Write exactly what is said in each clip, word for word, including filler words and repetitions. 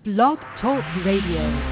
Blog Talk Radio.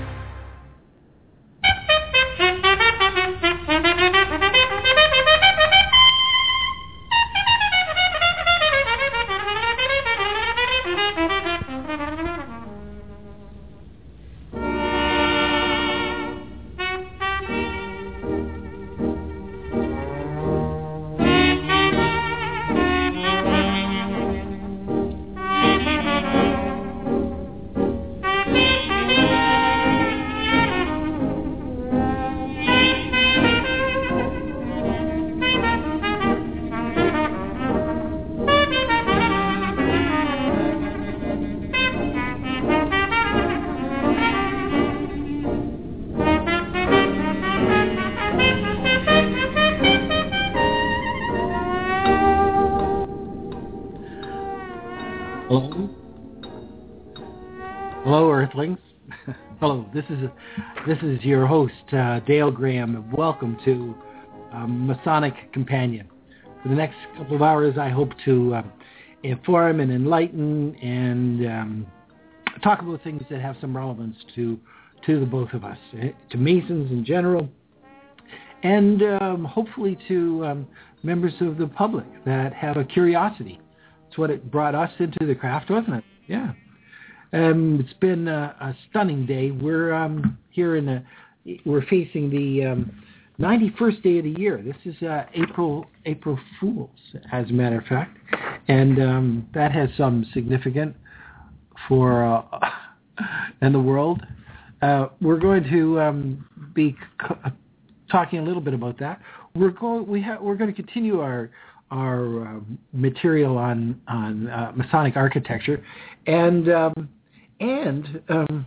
Hello, this is this is your host, uh, Dale Graham. Welcome to um, Masonic Companion. For the next couple of hours, I hope to um, inform and enlighten and um, talk about things that have some relevance to to the both of us, to Masons in general, and um, hopefully to um, members of the public that have a curiosity. It's what it brought us into the craft, wasn't it? Yeah. Um, it's been a, a stunning day. We're um, here in a, we're facing the um, ninety-first day of the year. This is uh, April April Fools, as a matter of fact, and um, that has some significance for uh, in the world. Uh, we're going to um, be c- talking a little bit about that. We're going we ha- we're going to continue our our uh, material on on uh, Masonic architecture, and um, and um,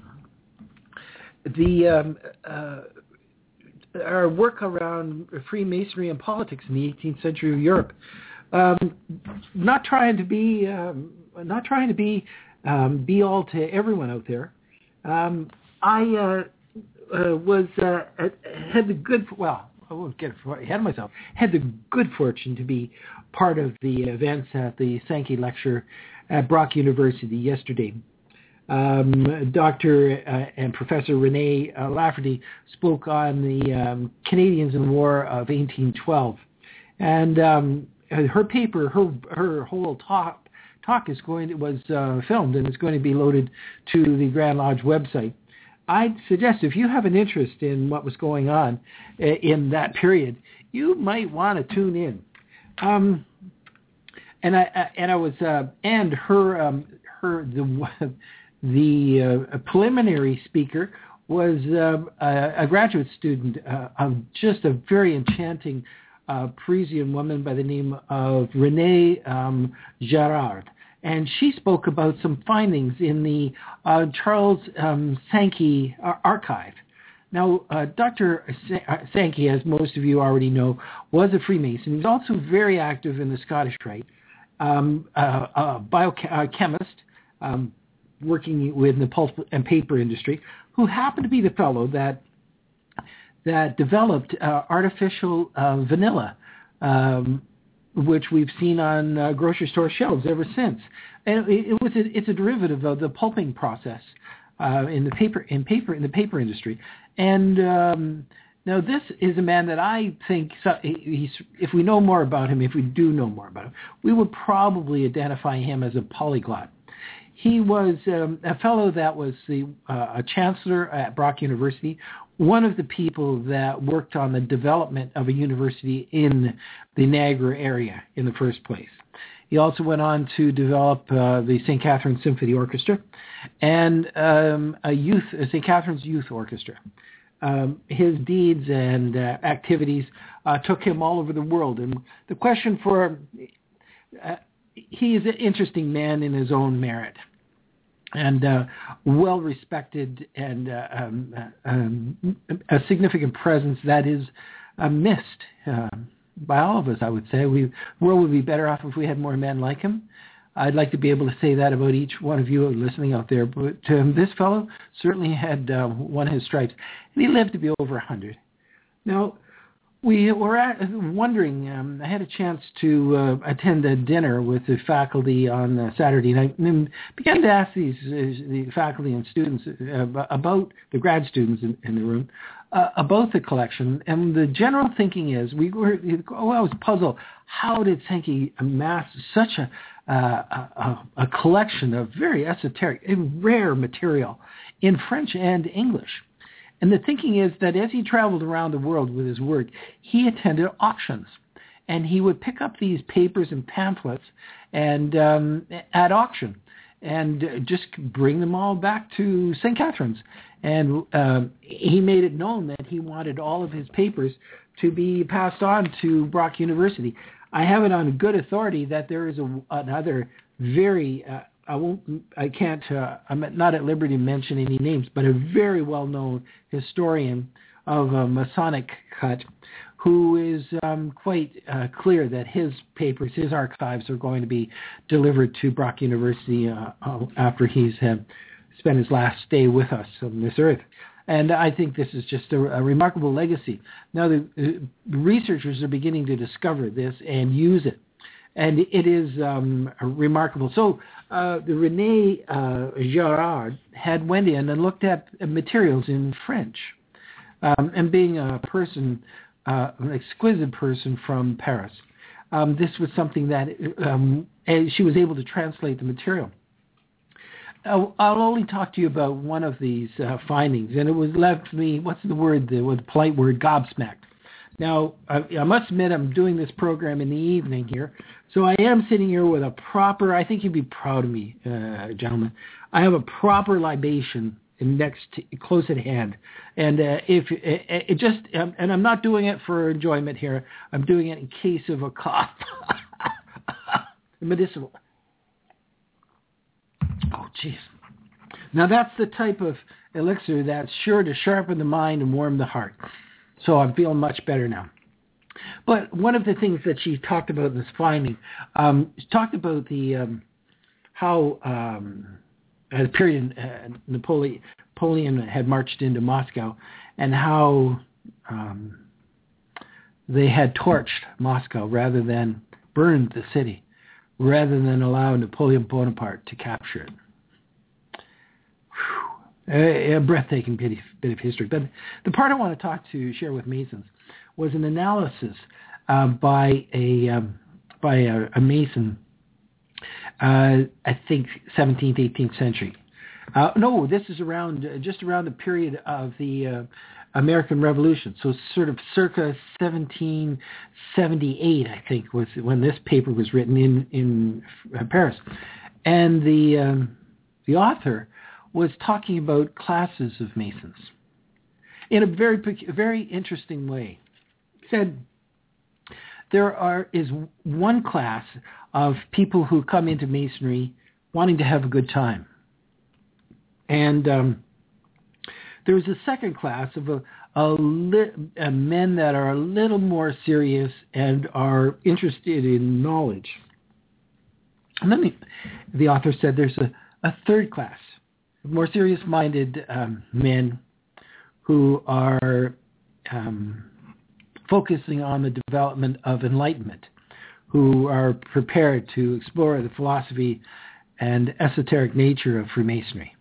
the um, uh, our work around Freemasonry and politics in the eighteenth century Europe. Um, not trying to be um, not trying to be um, be all to everyone out there. Um, I uh, uh, was uh, had the good well. I won't get ahead of myself. Had the good fortune to be part of the events at the Sankey Lecture at Brock University yesterday. Um, Doctor Uh, and Professor Renee uh, Lafferty spoke on the um, Canadians in the War of eighteen twelve, and um, her paper, her her whole talk talk is going to, was uh, filmed and is going to be loaded to the Grand Lodge website. I'd suggest if you have an interest in what was going on in that period, you might want to tune in. Um, and I and I was uh, and her um, her the the uh, preliminary speaker was uh, a, a graduate student uh, of just a very enchanting uh, Parisian woman by the name of Renee um, Girard. And she spoke about some findings in the uh, Charles um, Sankey archive. Now, uh, Doctor Sankey, as most of you already know, was a Freemason. He's also very active in the Scottish Rite, um, uh, a biochemist um, working with the pulp and paper industry, who happened to be the fellow that that developed uh, artificial uh, vanilla, um, which we've seen on uh, grocery store shelves ever since. And it, it was a, it's a derivative of the pulping process uh, in the paper in paper in the paper industry. And um, now this is a man that I think, so, he's, if we know more about him, if we do know more about him, we would probably identify him as a polyglot. He was um, a fellow that was the uh, a chancellor at Brock University, one of the people that worked on the development of a university in the Niagara area in the first place. He also went on to develop uh, the Saint Catharines Symphony Orchestra and um, a youth, a Saint Catharines Youth Orchestra. Um, his deeds and uh, activities uh, took him all over the world. And the question for, uh, he is an interesting man in his own merit, and uh, well-respected and uh, um, uh, um, a significant presence that is uh, missed uh, by all of us, I would say. We, the world would be better off if we had more men like him. I'd like to be able to say that about each one of you listening out there, but um, this fellow certainly had uh, won his stripes, and he lived to be over one hundred. Now, We were at, wondering, um, I had a chance to uh, attend a dinner with the faculty on uh, Saturday night and began to ask these uh, the faculty and students uh, about, the grad students in, in the room, uh, about the collection. And the general thinking is, we were, oh, I was puzzled, how did Sankey amass such a, uh, a, a collection of very esoteric and rare material in French and English? And the thinking is that as he traveled around the world with his work, he attended auctions, and he would pick up these papers and pamphlets and um, at auction, and just bring them all back to Saint Catherine's. And um, he made it known that he wanted all of his papers to be passed on to Brock University. I have it on good authority that there is a, another very uh, I won't. I can't. Uh, I'm not at liberty to mention any names, but a very well-known historian of a Masonic cut, who is um, quite uh, clear that his papers, his archives, are going to be delivered to Brock University uh, after he's uh, spent his last day with us on this earth. And I think this is just a, a remarkable legacy. Now, the uh, researchers are beginning to discover this and use it. And it is um, remarkable. So uh, the René uh, Girard had went in and looked at materials in French. Um, and being a person, uh, an exquisite person from Paris, um, this was something that um, she was able to translate the material. I'll, I'll only talk to you about one of these uh, findings, and it was left me, what's the word, the, with the polite word, gobsmacked. Now, I, I must admit I'm doing this program in the evening here, so I am sitting here with a proper, I think you'd be proud of me, uh, gentlemen. I have a proper libation next, to, close at hand. And uh, if it, it just, um, and I'm not doing it for enjoyment here, I'm doing it in case of a cough. Medicinal. Oh, jeez. Now, that's the type of elixir that's sure to sharpen the mind and warm the heart. So I'm feeling much better now. But one of the things that she talked about in this finding, um, she talked about the um, how um, at a period uh, Napoleon, Napoleon had marched into Moscow, and how um, they had torched Moscow rather than burned the city, rather than allow Napoleon Bonaparte to capture it. A, a breathtaking bit of, bit of history. But the part I want to talk to, share with Masons, was an analysis uh, by a um, by a, a Mason, uh, I think seventeenth, eighteenth century. Uh, no, this is around uh, just around the period of the uh, American Revolution. So sort of circa seventeen seventy-eight, I think, was when this paper was written in in uh, Paris, and the um, the author was talking about classes of Masons in a very very interesting way. He said there are is one class of people who come into Masonry wanting to have a good time, and um, there's a second class of a, a, li- a men that are a little more serious and are interested in knowledge. And then the, the author said there's a, a third class, more serious-minded um, men who are um, focusing on the development of enlightenment, who are prepared to explore the philosophy and esoteric nature of Freemasonry.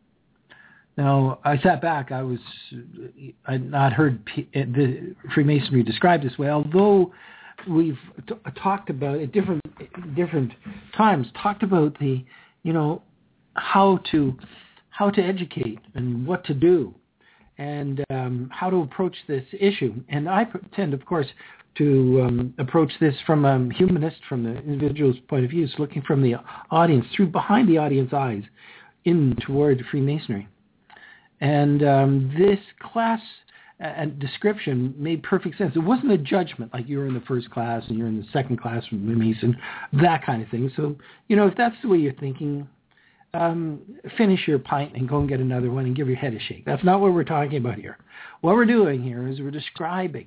Now, I sat back. I was, I had not heard P- the Freemasonry described this way, although we've t- talked about at different different times, talked about the, you know, how to how to educate and what to do, and um, how to approach this issue. And I tend, of course, to um, approach this from a humanist, from the individual's point of view, so looking from the audience, through behind the audience eyes, in toward Freemasonry. And um, this class and description made perfect sense. It wasn't a judgment like you're in the first class and you're in the second class from the Mason, that kind of thing. So, you know, if that's the way you're thinking, um, finish your pint and go and get another one and give your head a shake. That's not what we're talking about here. What we're doing here is we're describing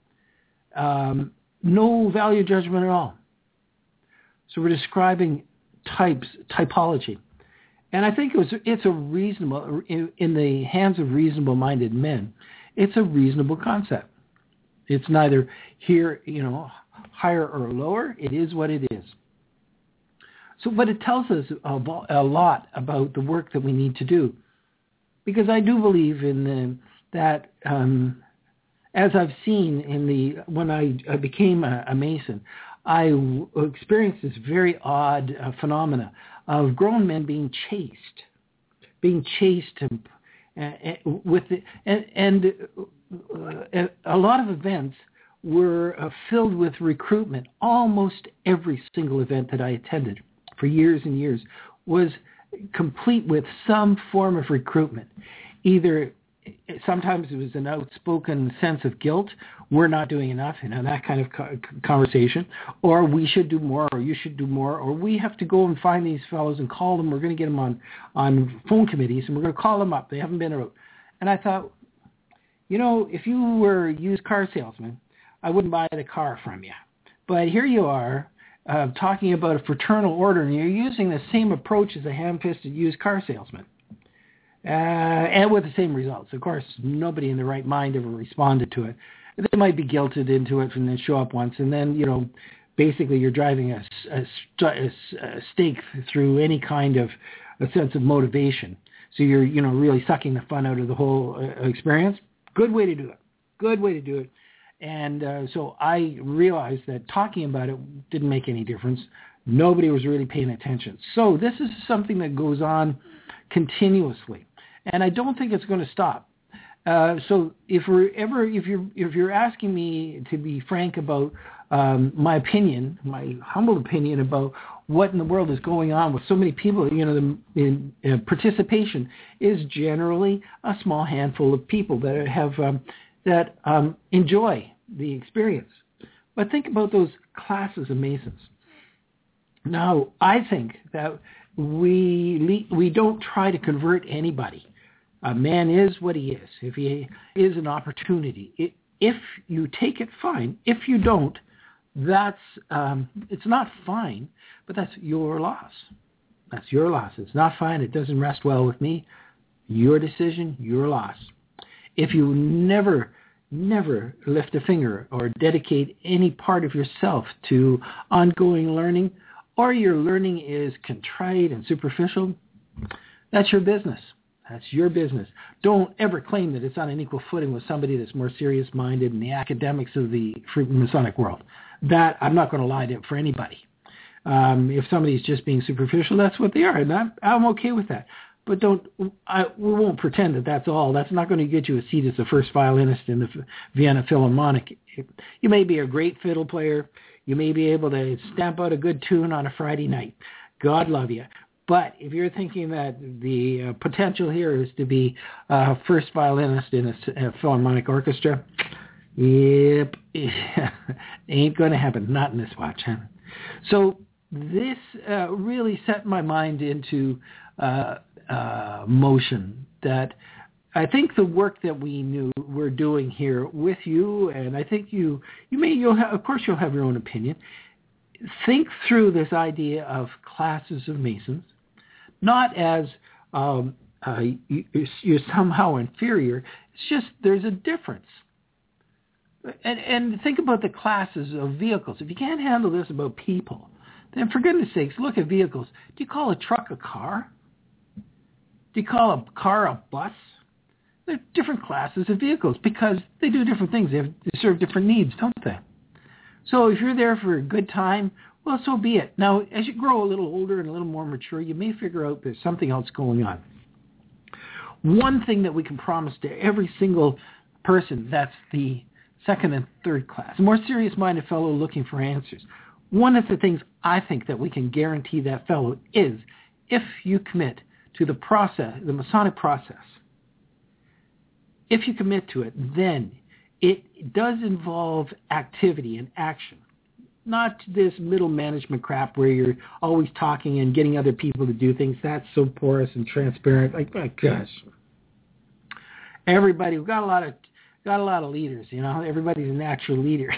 um, no value judgment at all. So we're describing types, typology. And I think it was, it's a reasonable, in, in the hands of reasonable-minded men, it's a reasonable concept. It's neither here, you know, higher or lower. It is what it is. So, but it tells us a, a lot about the work that we need to do, because I do believe in the, that, um, as I've seen in the when I, I became a, a Mason, I w- experienced this very odd uh, phenomena of grown men being chased, being chased and, uh, with the, and, and uh, a lot of events were uh, filled with recruitment. Almost every single event that I attended for years and years was complete with some form of recruitment. Either sometimes it was an outspoken sense of guilt, we're not doing enough, you know, that kind of co- conversation, or we should do more, or you should do more, or we have to go and find these fellows and call them. We're going to get them on, on phone committees, and we're going to call them up. They haven't been out. And I thought, you know, if you were a used car salesman, I wouldn't buy the car from you. But here you are, uh, talking about a fraternal order, and you're using the same approach as a ham-fisted used car salesman. Uh, and with the same results. Of course, nobody in their right mind ever responded to it. They might be guilted into it and then show up once, and then, you know, basically you're driving a, a, a, a stake through any kind of a sense of motivation. So you're, you know, really sucking the fun out of the whole uh, experience. Good way to do it. Good way to do it. And uh, so I realized that talking about it didn't make any difference. Nobody was really paying attention. So this is something that goes on continuously, and I don't think it's going to stop. Uh, so if we're ever, if you're, if you're asking me to be frank about um, my opinion, my humble opinion about what in the world is going on with so many people, you know, the in, uh, participation is generally a small handful of people that have um, that um, enjoy the experience. But think about those classes of Masons. Now, I think that we we don't try to convert anybody. A man is what he is. If he is an opportunity, it, if you take it, fine. If you don't, that's um, it's not fine, but that's your loss. That's your loss. It's not fine. It doesn't rest well with me. Your decision, your loss. If you never, never lift a finger or dedicate any part of yourself to ongoing learning, or your learning is contrite and superficial, that's your business. That's your business. Don't ever claim that it's on an equal footing with somebody that's more serious-minded in the academics of the Masonic world. That, I'm not going to lie to for anybody. Um, if somebody's just being superficial, that's what they are, and I'm, I'm okay with that. But don't, I, we won't pretend that that's all. That's not going to get you a seat as a first violinist in the Vienna Philharmonic. You may be a great fiddle player. You may be able to stamp out a good tune on a Friday night. God love you. But if you're thinking that the uh, potential here is to be a first violinist in a, a Philharmonic orchestra, yep, ain't going to happen. Not in this watch. Huh? So this uh, really set my mind into uh, uh, motion. That I think the work that we knew we're doing here with you, and I think you, you may, you'll have, of course, you'll have your own opinion. Think through this idea of classes of Masons, not as um, uh, you, you're somehow inferior. It's just there's a difference. And, and think about the classes of vehicles. If you can't handle this about people, then for goodness sakes, look at vehicles. Do you call a truck a car? Do you call a car a bus? They're different classes of vehicles because they do different things. They, have, they serve different needs, don't they? So if you're there for a good time, well, so be it. Now, as you grow a little older and a little more mature, you may figure out there's something else going on. One thing that we can promise to every single person that's the second and third class, a more serious-minded fellow looking for answers, one of the things I think that we can guarantee that fellow is if you commit to the process, the Masonic process, if you commit to it, then it does involve activity and action, not this middle management crap where you're always talking and getting other people to do things. That's so porous and transparent. Like, my gosh, everybody, we've got a lot of got a lot of leaders. You know, everybody's a natural leader.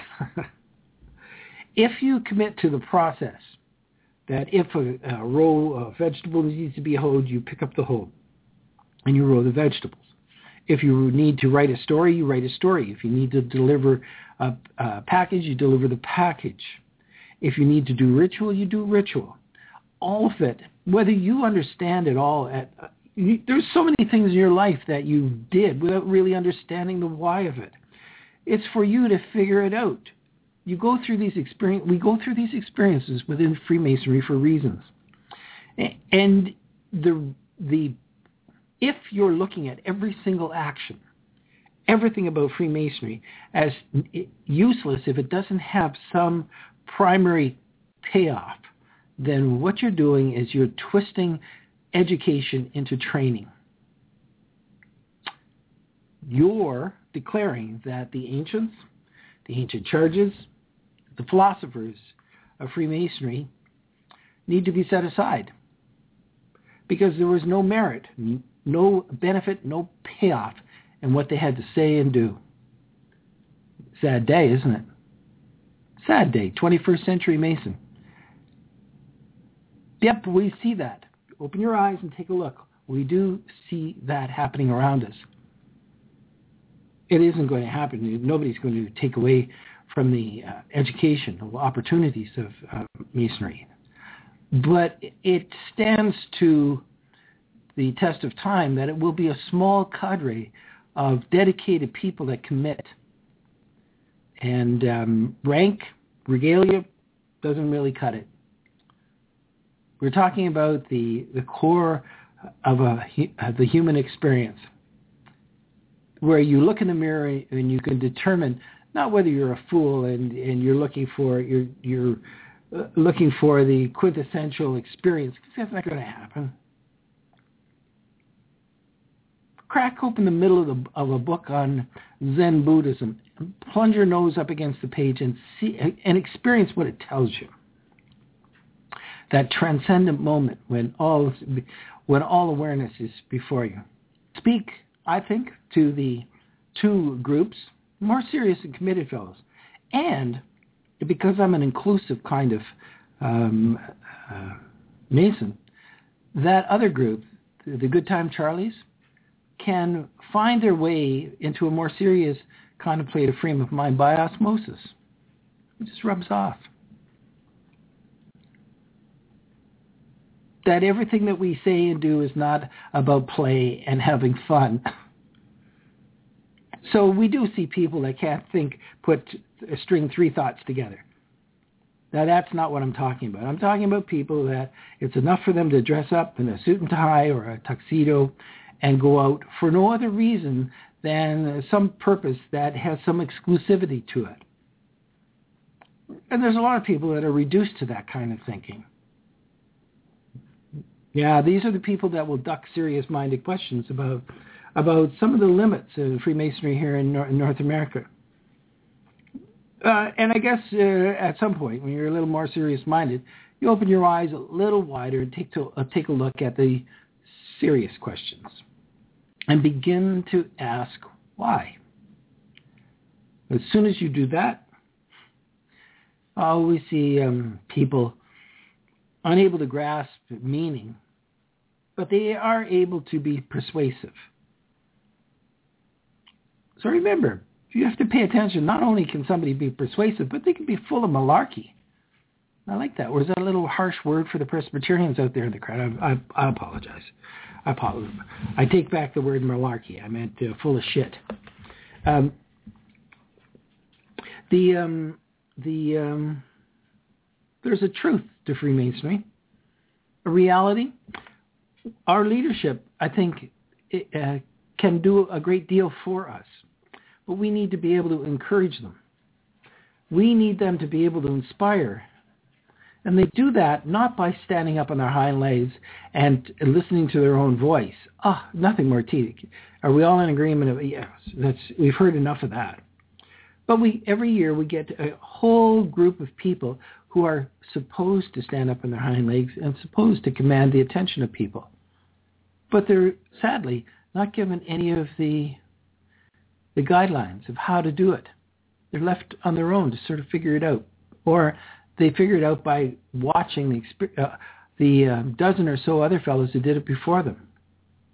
If you commit to the process, that if a, a row of vegetables needs to be hoed, you pick up the hoe and you row the vegetables. If you need to write a story, you write a story. If you need to deliver a, a package, you deliver the package. If you need to do ritual, you do ritual. All of it, whether you understand it all, at, uh, you, there's so many things in your life that you did without really understanding the why of it. It's for you to figure it out. You go through these experience. We go through these experiences within Freemasonry for reasons, and the the if you're looking at every single action, everything about Freemasonry as useless if it doesn't have some primary payoff, then what you're doing is you're twisting education into training. You're declaring that the ancients, the ancient charges, the philosophers of Freemasonry need to be set aside because there was no merit, no benefit, no payoff in what they had to say and do. Sad day, isn't it? Sad day, twenty-first century Mason. Yep, we see that. Open your eyes and take a look. We do see that happening around us. It isn't going to happen. Nobody's going to take away from the uh, educational opportunities of uh, Masonry. But it stands to the test of time that it will be a small cadre of dedicated people that commit. And um, rank, regalia, doesn't really cut it. We're talking about the, the core of, a, of the human experience, where you look in the mirror and you can determine not whether you're a fool and, and you're looking for you're you're uh, looking for the quintessential experience, because that's not going to happen. Crack open the middle of, the, of a book on Zen Buddhism, plunge your nose up against the page and see and experience what it tells you. That transcendent moment when all when all awareness is before you. Speak, I think, to the two groups, more serious and committed fellows. And because I'm an inclusive kind of um, uh, Mason, that other group, the Good Time Charlies, can find their way into a more serious contemplative frame of mind by osmosis. It just rubs off. That everything that we say and do is not about play and having fun. So we do see people that can't think, put, string three thoughts together. Now that's not what I'm talking about. I'm talking about people that it's enough for them to dress up in a suit and tie or a tuxedo and go out for no other reason than some purpose that has some exclusivity to it. And there's a lot of people that are reduced to that kind of thinking. Yeah, these are the people that will duck serious-minded questions about about some of the limits of Freemasonry here in, Nor- in North America. Uh, and I guess uh, at some point, when you're a little more serious-minded, you open your eyes a little wider and take to uh, take a look at the serious questions and begin to ask why. As soon as you do that, I always see um, people unable to grasp meaning, but they are able to be persuasive. So remember, you have to pay attention. Not only can somebody be persuasive, but they can be full of malarkey. I like that. Or is that a little harsh word for the Presbyterians out there in the crowd? I, I, I apologize. I apologize. I take back the word malarkey. I meant uh, full of shit. Um, the um, the um, there's a truth to Freemasonry, a reality. Our leadership, I think, uh, can do a great deal for us, but we need to be able to encourage them. We need them to be able to inspire. And they do that not by standing up on their hind legs and listening to their own voice. Ah, oh, nothing more tedious. Are we all in agreement of, yes, that's, we've heard enough of that. But we every year we get a whole group of people who are supposed to stand up on their hind legs and supposed to command the attention of people. But they're sadly not given any of the the guidelines of how to do it. They're left on their own to sort of figure it out. Or they figure it out by watching the, uh, the uh, dozen or so other fellows who did it before them.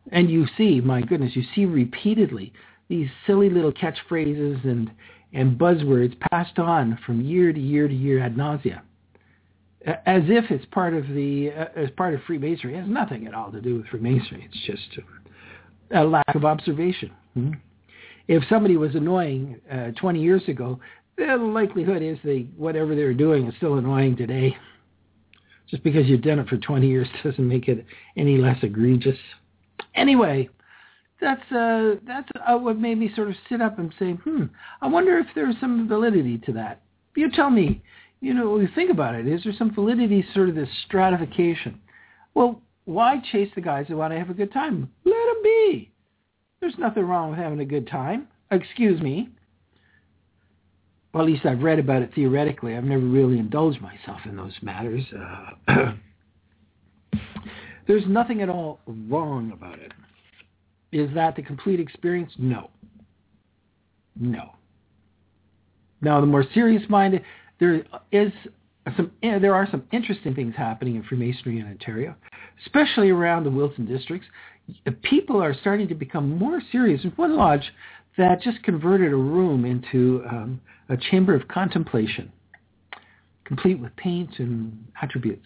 and you see, my goodness, you see repeatedly these silly little catchphrases and, and buzzwords passed on from year to year to year ad nausea, as if it's part of the uh, as part of Freemasonry. It has nothing at all to do with Freemasonry. It's just a lack of observation. Hmm? If somebody was annoying uh, twenty years ago, the likelihood is they whatever they're doing is still annoying today. Just because you've done it for twenty years doesn't make it any less egregious. Anyway, that's uh, that's uh, what made me sort of sit up and say, hmm, I wonder if there's some validity to that. You tell me, you know, when you think about it, is there some validity to sort of this stratification? Well, why chase the guys that want to have a good time? Let them be. There's nothing wrong with having a good time. Excuse me. Well, at least I've read about it theoretically. I've never really indulged myself in those matters. Uh, there's nothing at all wrong about it. Is that the complete experience? No. No. Now, the more serious-minded, there is some. There are some interesting things happening in Freemasonry in Ontario, especially around the Wilson districts. People are starting to become more serious. There's one lodge that just converted a room into um, a chamber of contemplation, complete with paint and attributes.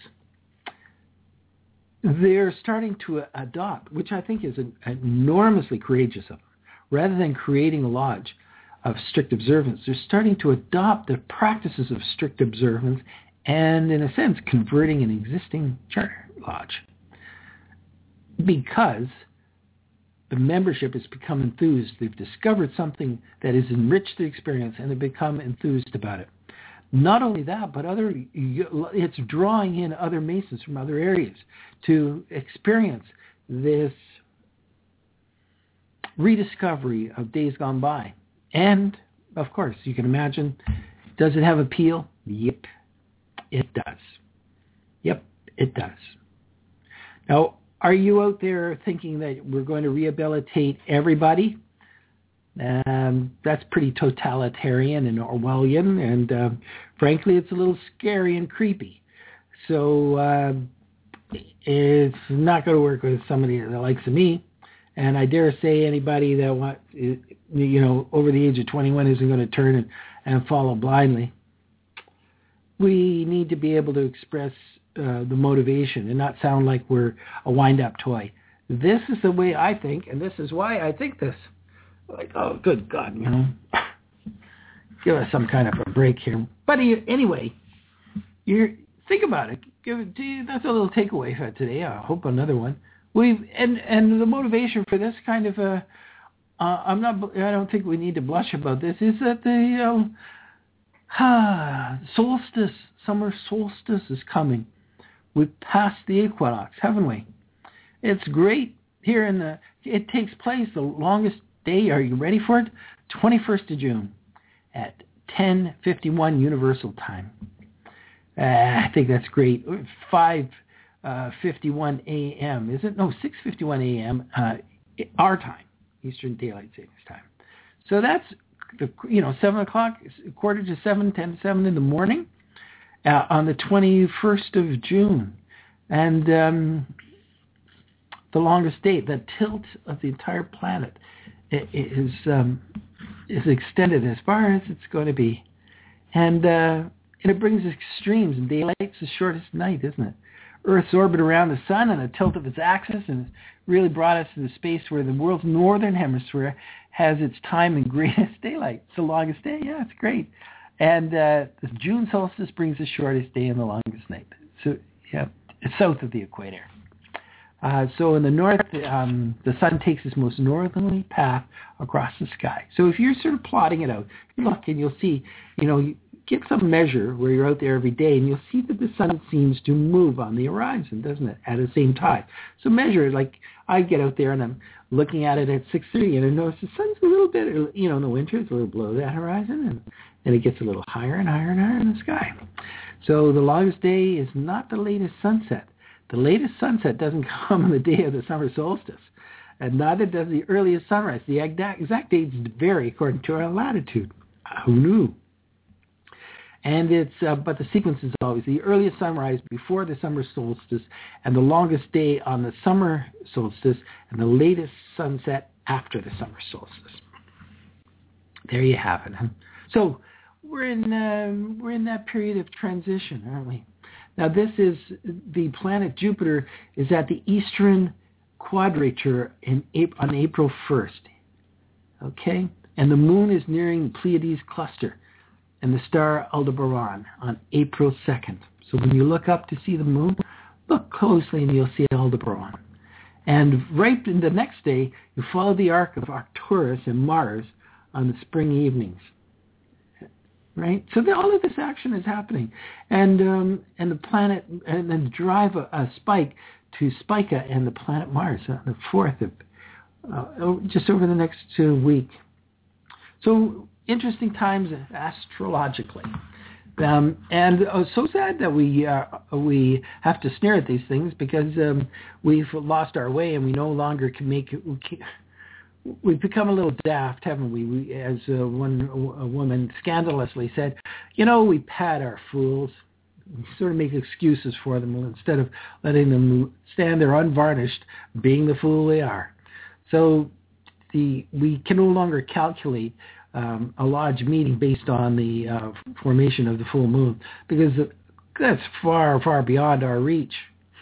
They're starting to adopt, which I think is an, enormously courageous of them, rather than creating a lodge of strict observance, they're starting to adopt the practices of strict observance and, in a sense, converting an existing charter lodge. Because the membership has become enthused. They've discovered something that has enriched the experience, and they've become enthused about it. Not only that, but other it's drawing in other Masons from other areas to experience this rediscovery of days gone by. And, of course, you can imagine, does it have appeal? Yep, it does. Yep, it does. Now, are you out there thinking that we're going to rehabilitate everybody? Um, that's pretty totalitarian and Orwellian, and uh, frankly, it's a little scary and creepy. So uh, it's not going to work with somebody that likes me. And I dare say anybody that wants, you know, over the age of twenty-one isn't going to turn and, and follow blindly. We need to be able to express uh, the motivation and not sound like we're a wind-up toy. This is the way I think, and this is why I think this. Like, oh, good God, you know. Give us some kind of a break here. But anyway, you think about it. Give it to you. That's a little takeaway for today. I hope another one. We've and and the motivation for this kind of a. Uh, I'm not. I don't think we need to blush about this. Is that the um, ah, solstice, summer solstice is coming. We've passed the equinox, haven't we? It's great here in the. It takes place the longest day. Are you ready for it? twenty-first of June at ten fifty-one Universal Time. Uh, I think that's great. five fifty-one a.m. Is it? No, six fifty-one a.m. Uh, our time, Eastern Daylight Savings Time. So that's the you know seven o'clock, quarter to seven, ten to seven in the morning uh, on the twenty-first of June, and um, the longest date, the tilt of the entire planet is um, is extended as far as it's going to be, and uh, and it brings extremes. And daylight's the shortest night, isn't it? Earth's orbit around the sun on a tilt of its axis, and it's really brought us to the space where the world's northern hemisphere has its time and greatest daylight. It's the longest day. Yeah, it's great. And uh, the June solstice brings the shortest day and the longest night. So yeah, it's south of the equator. Uh, so in the north, um, the sun takes its most northerly path across the sky. So if you're sort of plotting it out, you look and you'll see, you know, you get some measure where you're out there every day, and you'll see that the sun seems to move on the horizon, doesn't it, at the same time. So measure it. Like I get out there and I'm looking at it at six thirty, and I notice the sun's a little bit, you know, in the winter it's a little below that horizon, and then it gets a little higher and higher and higher in the sky. So the longest day is not the latest sunset. The latest sunset doesn't come on the day of the summer solstice, and neither does the earliest sunrise. The exact, exact dates vary according to our latitude. Who knew? And it's, uh, but the sequence is always the earliest sunrise before the summer solstice and the longest day on the summer solstice and the latest sunset after the summer solstice. There you have it. So we're in, um, we're in that period of transition, aren't we? Now this is, the planet Jupiter is at the eastern quadrature in April, on April first. Okay? And the moon is nearing Pleiades cluster and the star Aldebaran on April second. So when you look up to see the moon, look closely and you'll see Aldebaran. And right in the next day, you follow the arc of Arcturus and Mars on the spring evenings. Right? So the, all of this action is happening. And um, and the planet, and then drive a, a spike to Spica and the planet Mars on the fourth of, uh, just over the next uh, week. So interesting times astrologically. Um, and uh, so sad that we uh, we have to sneer at these things because um, we've lost our way and we no longer can make it. We can, we've become a little daft, haven't we? we as uh, one a woman scandalously said, you know, we pad our fools. We sort of make excuses for them instead of letting them stand there unvarnished, being the fool they are. So the we can no longer calculate Um, a large meeting based on the uh, formation of the full moon, because that's far, far beyond our reach.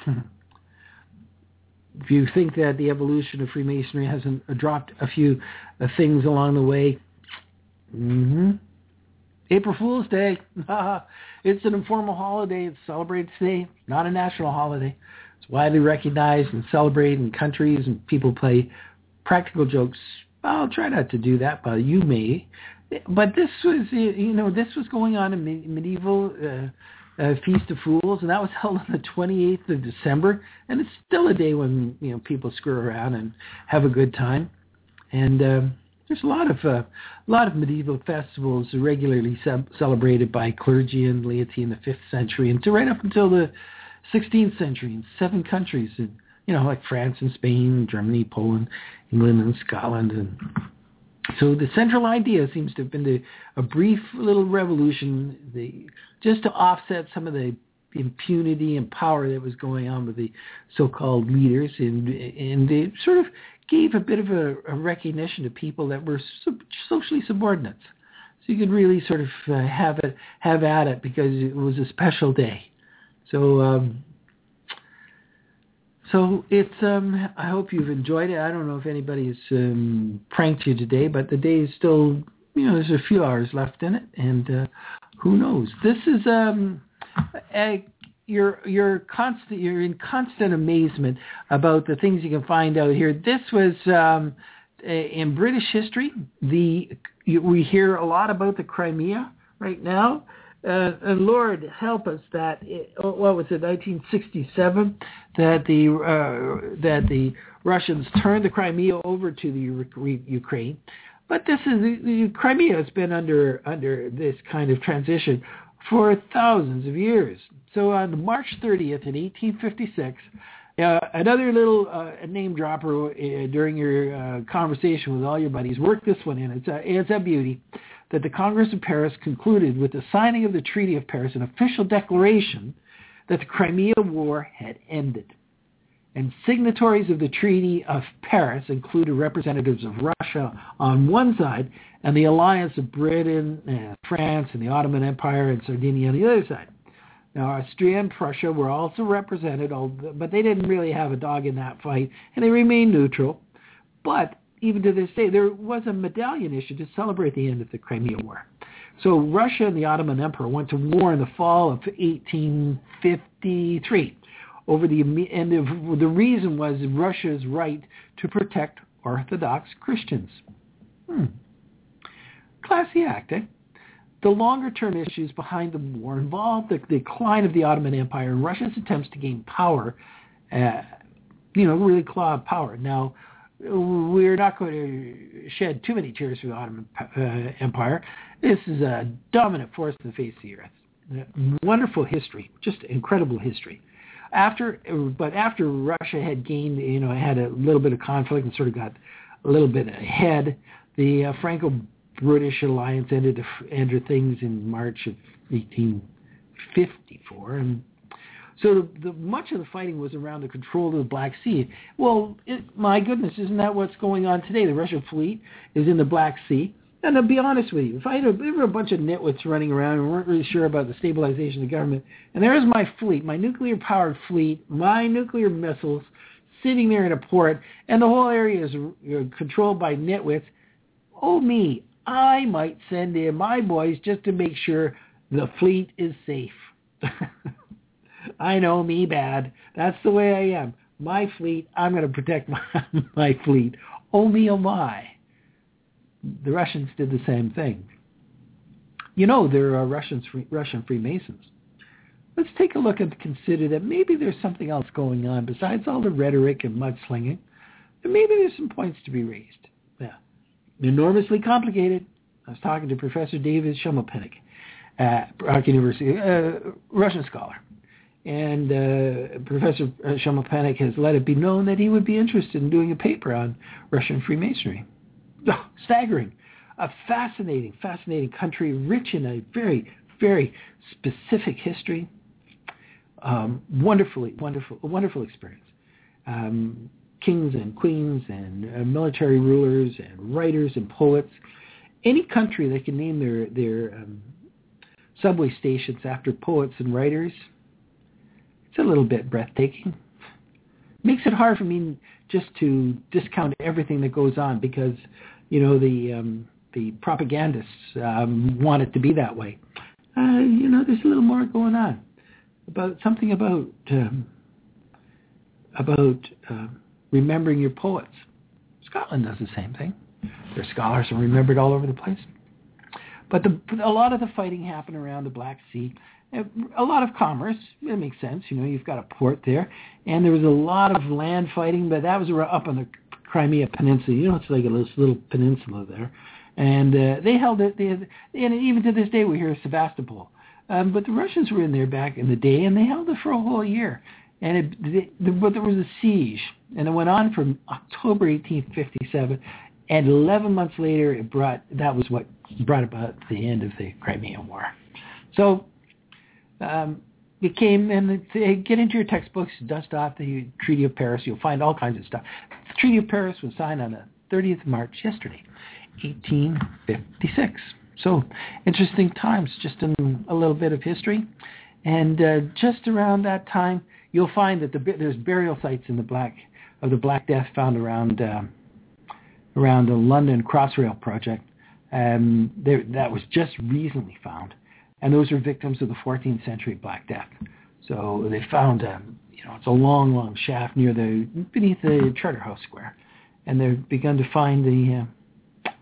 If you think that the evolution of Freemasonry hasn't dropped a few uh, things along the way, mm-hmm. April Fool's Day, it's an informal holiday. It's celebrated today, not a national holiday. It's widely recognized and celebrated in countries, and people play practical jokes. I'll try not to do that, but you may. But this was, you know, this was going on in medieval uh, uh, Feast of Fools, and that was held on the twenty-eighth of December, and it's still a day when, you know, people screw around and have a good time. And uh, there's a lot of uh, a lot of medieval festivals regularly ce- celebrated by clergy and laity in the fifth century, and to right up until the sixteenth century in seven countries. And, you know, like France and Spain, Germany, Poland, England, and Scotland. And so the central idea seems to have been to, a brief little revolution, the, just to offset some of the impunity and power that was going on with the so-called leaders, and, and they sort of gave a bit of a, a recognition to people that were sub, socially subordinates. So you could really sort of uh, have it, have at it, because it was a special day. So, um, So it's, um, I hope you've enjoyed it. I don't know if anybody's um, pranked you today, but the day is still, you know, there's a few hours left in it, and uh, who knows? This is, um, a, you're, you're constant, you're in constant amazement about the things you can find out here. This was, um, in British history, the, we hear a lot about the Crimea right now. Uh, and Lord help us that it, what was it, nineteen sixty-seven, that the uh, that the Russians turned the Crimea over to the U- Ukraine. But this is the, the Crimea has been under under this kind of transition for thousands of years. So on March thirtieth in eighteen fifty-six, uh, another little uh, name dropper uh, during your uh, conversation with all your buddies. Work this one in. It's a, it's a beauty. That the Congress of Paris concluded with the signing of the Treaty of Paris an official declaration that the Crimea War had ended. And signatories of the Treaty of Paris included representatives of Russia on one side and the alliance of Britain, and France, and the Ottoman Empire and Sardinia on the other side. Now, Austria and Prussia were also represented, but they didn't really have a dog in that fight, and they remained neutral. But even to this day, there was a medallion issued to celebrate the end of the Crimea War. So Russia and the Ottoman Empire went to war in the fall of eighteen fifty-three. Over the and the, the reason was Russia's right to protect Orthodox Christians. Hmm. Classy act, eh? The longer-term issues behind the war involved the decline of the Ottoman Empire and Russia's attempts to gain power, uh, you know, really claw power. Now, we're not going to shed too many tears for the Ottoman uh, Empire. This is a dominant force on the face of the earth. Wonderful history, just incredible history. After, but after Russia had gained, you know, had a little bit of conflict and sort of got a little bit ahead, the uh, Franco British alliance ended ended things in March of eighteen fifty-four, and so the, the, much of the fighting was around the control of the Black Sea. Well, it, my goodness, isn't that what's going on today? The Russian fleet is in the Black Sea. And to be honest with you, if I had a, there were a bunch of nitwits running around and weren't really sure about the stabilization of the government, and there's my fleet, my nuclear-powered fleet, my nuclear missiles, sitting there in a port, and the whole area is uh, controlled by nitwits, oh me, I might send in my boys just to make sure the fleet is safe. I know, me bad. That's the way I am. My fleet, I'm going to protect my, my fleet. Oh me, oh my. The Russians did the same thing. You know, there are Russians, Russian Freemasons. Let's take a look and consider that maybe there's something else going on besides all the rhetoric and mudslinging. And maybe there's some points to be raised. Yeah. Enormously complicated. I was talking to Professor David Shumelpenning at Brock University, a Russian scholar. And uh, Professor Shumelpenning has let it be known that he would be interested in doing a paper on Russian Freemasonry. Oh, staggering. A fascinating, fascinating country, rich in a very, very specific history. Um, wonderfully, wonderful, a wonderful experience. Um, kings and queens and uh, military rulers and writers and poets. Any country that can name their, their um, subway stations after poets and writers, it's a little bit breathtaking. Makes it hard for me just to discount everything that goes on because, you know, the um, the propagandists um, want it to be that way. Uh, you know, there's a little more going on about something about um, about uh, remembering your poets. Scotland does the same thing. Their scholars are remembered all over the place. But the, a lot of the fighting happened around the Black Sea. A lot of commerce. It makes sense. You know, you've got a port there. And there was a lot of land fighting, but that was up on the Crimea Peninsula. You know, it's like a little, little peninsula there. And uh, they held it. They had, and even to this day, we hear Sevastopol. Um, but the Russians were in there back in the day, and they held it for a whole year. And it, they, but there was a siege, and it went on from October eighteen fifty-seven. And eleven months later, it brought that was what brought about the end of the Crimean War. So um, it came, and it, get into your textbooks, dust off the Treaty of Paris. You'll find all kinds of stuff. The Treaty of Paris was signed on the thirtieth of March yesterday, eighteen fifty-six. So interesting times, just in a little bit of history. And uh, just around that time, you'll find that the, there's burial sites in the Black of the Black Death found around. Uh, around the London Crossrail project. Um, there, that was just recently found. And those are victims of the fourteenth century Black Death. So they found, um, you know, it's a long, long shaft near the, beneath the Charterhouse Square. And they've begun to find the uh,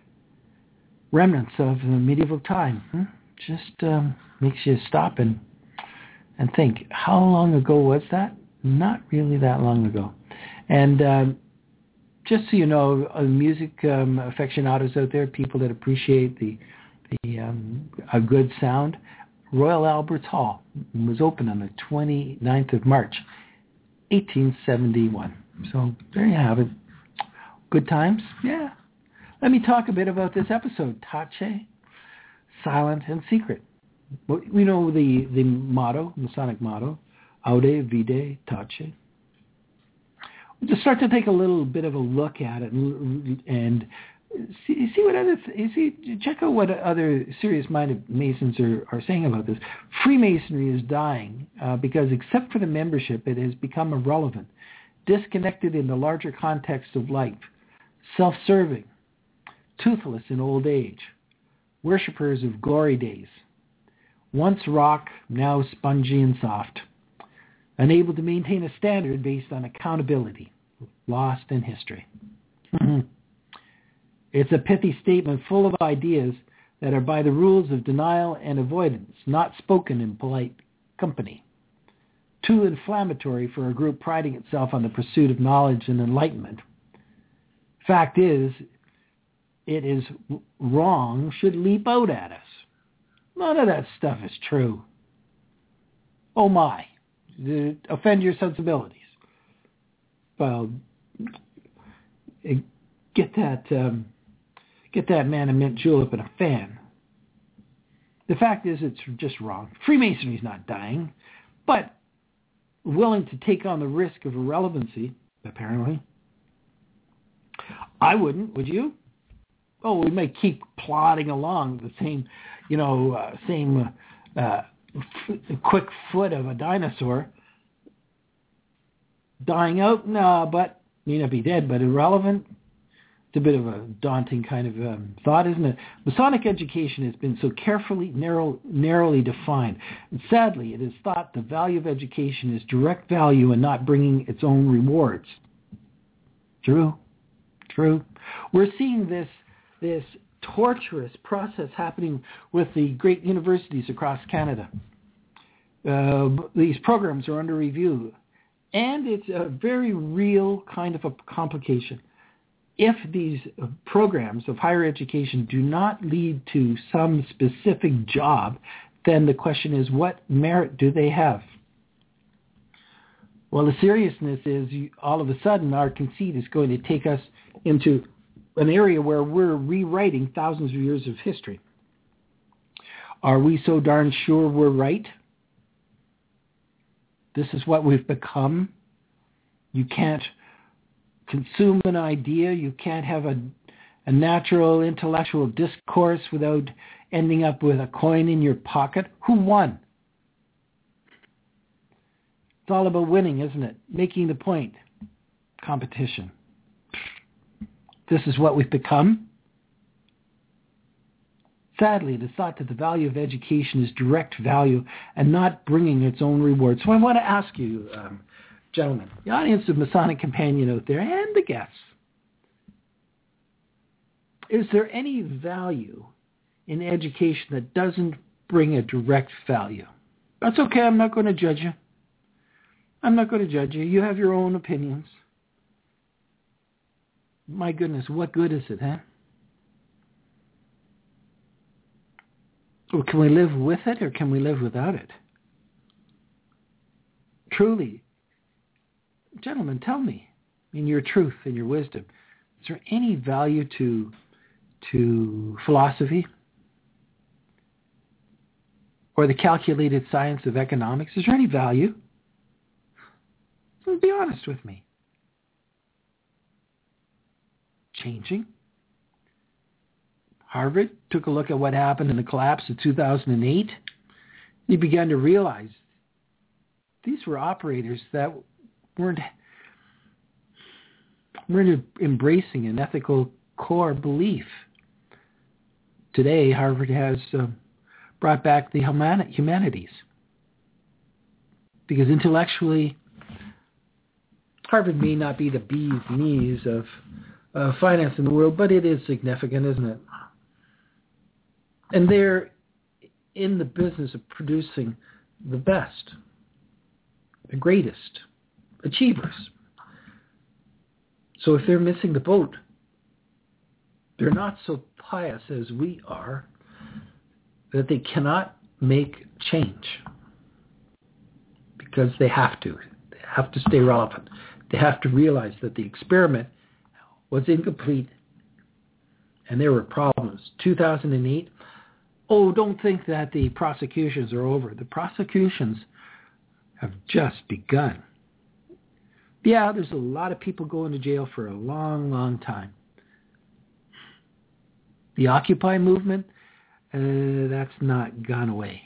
remnants of the medieval time. Hmm? Just um, makes you stop and, and think, how long ago was that? Not really that long ago. And um, just so you know, uh, music um, aficionados out there, people that appreciate the the um, a good sound, Royal Albert's Hall was opened on the twenty-ninth of March, eighteen seventy-one. So there you have it. Good times? Yeah. Let me talk a bit about this episode, Tace, Silent and Secret. We know the, the motto, Masonic motto, Aude Vide Tace. To start to take a little bit of a look at it and, and see, see what other see check out what other serious-minded Masons are, are saying about this. Freemasonry is dying uh, because, except for the membership, it has become irrelevant, disconnected in the larger context of life, self-serving, toothless in old age, worshippers of glory days, once rock, now spongy and soft. Unable to maintain a standard based on accountability, lost in history. It's a pithy statement full of ideas that are by the rules of denial and avoidance, not spoken in polite company. Too inflammatory for a group priding itself on the pursuit of knowledge and enlightenment. Fact is, it is wrong should leap out at us. None of that stuff is true. Oh my. To offend your sensibilities. Well, get that um, get that man a mint julep and a fan. The fact is, it's just wrong. Freemasonry's not dying, but willing to take on the risk of irrelevancy, apparently. I wouldn't, would you? Oh, we may keep plodding along the same, you know, uh, same uh, uh, f- quick foot of a dinosaur. Dying out? No, but may not be dead, but irrelevant. It's a bit of a daunting kind of um, thought, isn't it? Masonic education has been so carefully, narrow, narrowly defined. And sadly, it is thought the value of education is direct value and not bringing its own rewards. True. True. We're seeing this this torturous process happening with the great universities across Canada. Uh, these programs are under review, and it's a very real kind of a complication. If these programs of higher education do not lead to some specific job, then the question is, what merit do they have? Well, the seriousness is you, all of a sudden our conceit is going to take us into an area where we're rewriting thousands of years of history. Are we so darn sure we're right? This is what we've become. You can't consume an idea. You can't have a, a natural intellectual discourse without ending up with a coin in your pocket. Who won? It's all about winning, isn't it? Making the point. Competition. This is what we've become. Sadly, it is thought that the value of education is direct value and not bringing its own reward. So I want to ask you, um, gentlemen, the audience of Masonic Companion out there, and the guests, is there any value in education that doesn't bring a direct value? That's okay. I'm not going to judge you. I'm not going to judge you. You have your own opinions. My goodness, what good is it, huh? Or can we live with it, or can we live without it? Truly, gentlemen, tell me, in your truth and your wisdom, is there any value to to philosophy or the calculated science of economics? Is there any value? So be honest with me. Changing. Harvard took a look at what happened in the collapse of two thousand eight. He began to realize these were operators that weren't, weren't embracing an ethical core belief. Today, Harvard has uh, brought back the humani- humanities because intellectually, Harvard may not be the bee's knees of uh, finance in the world, but it is significant, isn't it? And they're in the business of producing the best, the greatest achievers. So if they're missing the boat, they're not so pious as we are that they cannot make change because they have to. They have to stay relevant. They have to realize that the experiment was incomplete and there were problems. two thousand eight, oh, don't think that the prosecutions are over. The prosecutions have just begun. Yeah, there's a lot of people going to jail for a long, long time. The Occupy movement, uh, that's not gone away.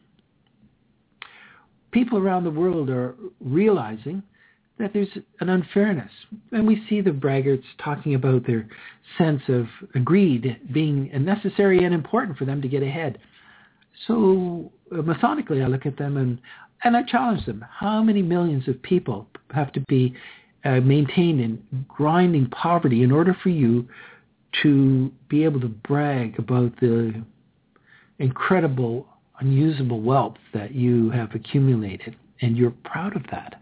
People around the world are realizing that there's an unfairness. And we see the braggarts talking about their sense of greed being necessary and important for them to get ahead. So uh, Masonically, I look at them and, and I challenge them. How many millions of people have to be uh, maintained in grinding poverty in order for you to be able to brag about the incredible, unusable wealth that you have accumulated, and you're proud of that?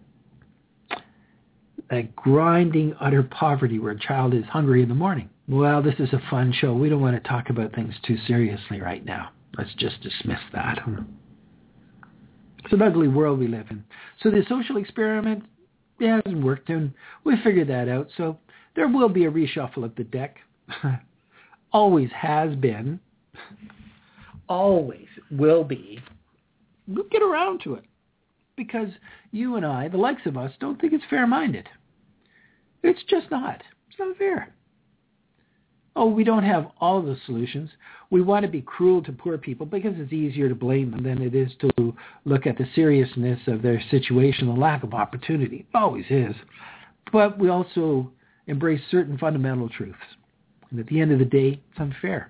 That grinding, utter poverty where a child is hungry in the morning. Well, this is a fun show. We don't want to talk about things too seriously right now. Let's just dismiss that. It's an ugly world we live in. So the social experiment, it hasn't worked, and we figured that out. So there will be a reshuffle of the deck. always has been, always will be. We'll get around to it because you and I, the likes of us, don't think it's fair-minded. It's just not. It's not fair. Oh, we don't have all the solutions. We want to be cruel to poor people because it's easier to blame them than it is to look at the seriousness of their situation and lack of opportunity. It always is. But we also embrace certain fundamental truths. And at the end of the day, it's unfair.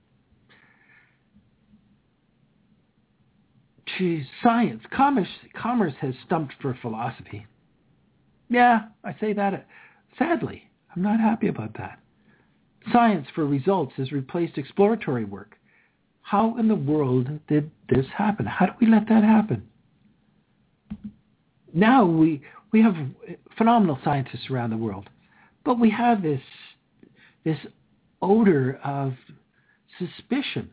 Geez, science, commerce, commerce has stumped for philosophy. Yeah, I say that. Sadly, I'm not happy about that. Science for results has replaced exploratory work. How in the world did this happen? How do we let that happen? Now we we have phenomenal scientists around the world, but we have this this odor of suspicion.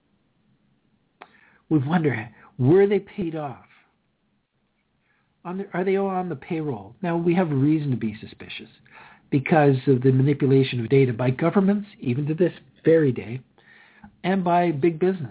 We wonder, were they paid off? On the, are they all on the payroll? Now, we have a reason to be suspicious because of the manipulation of data by governments, even to this very day, and by big business.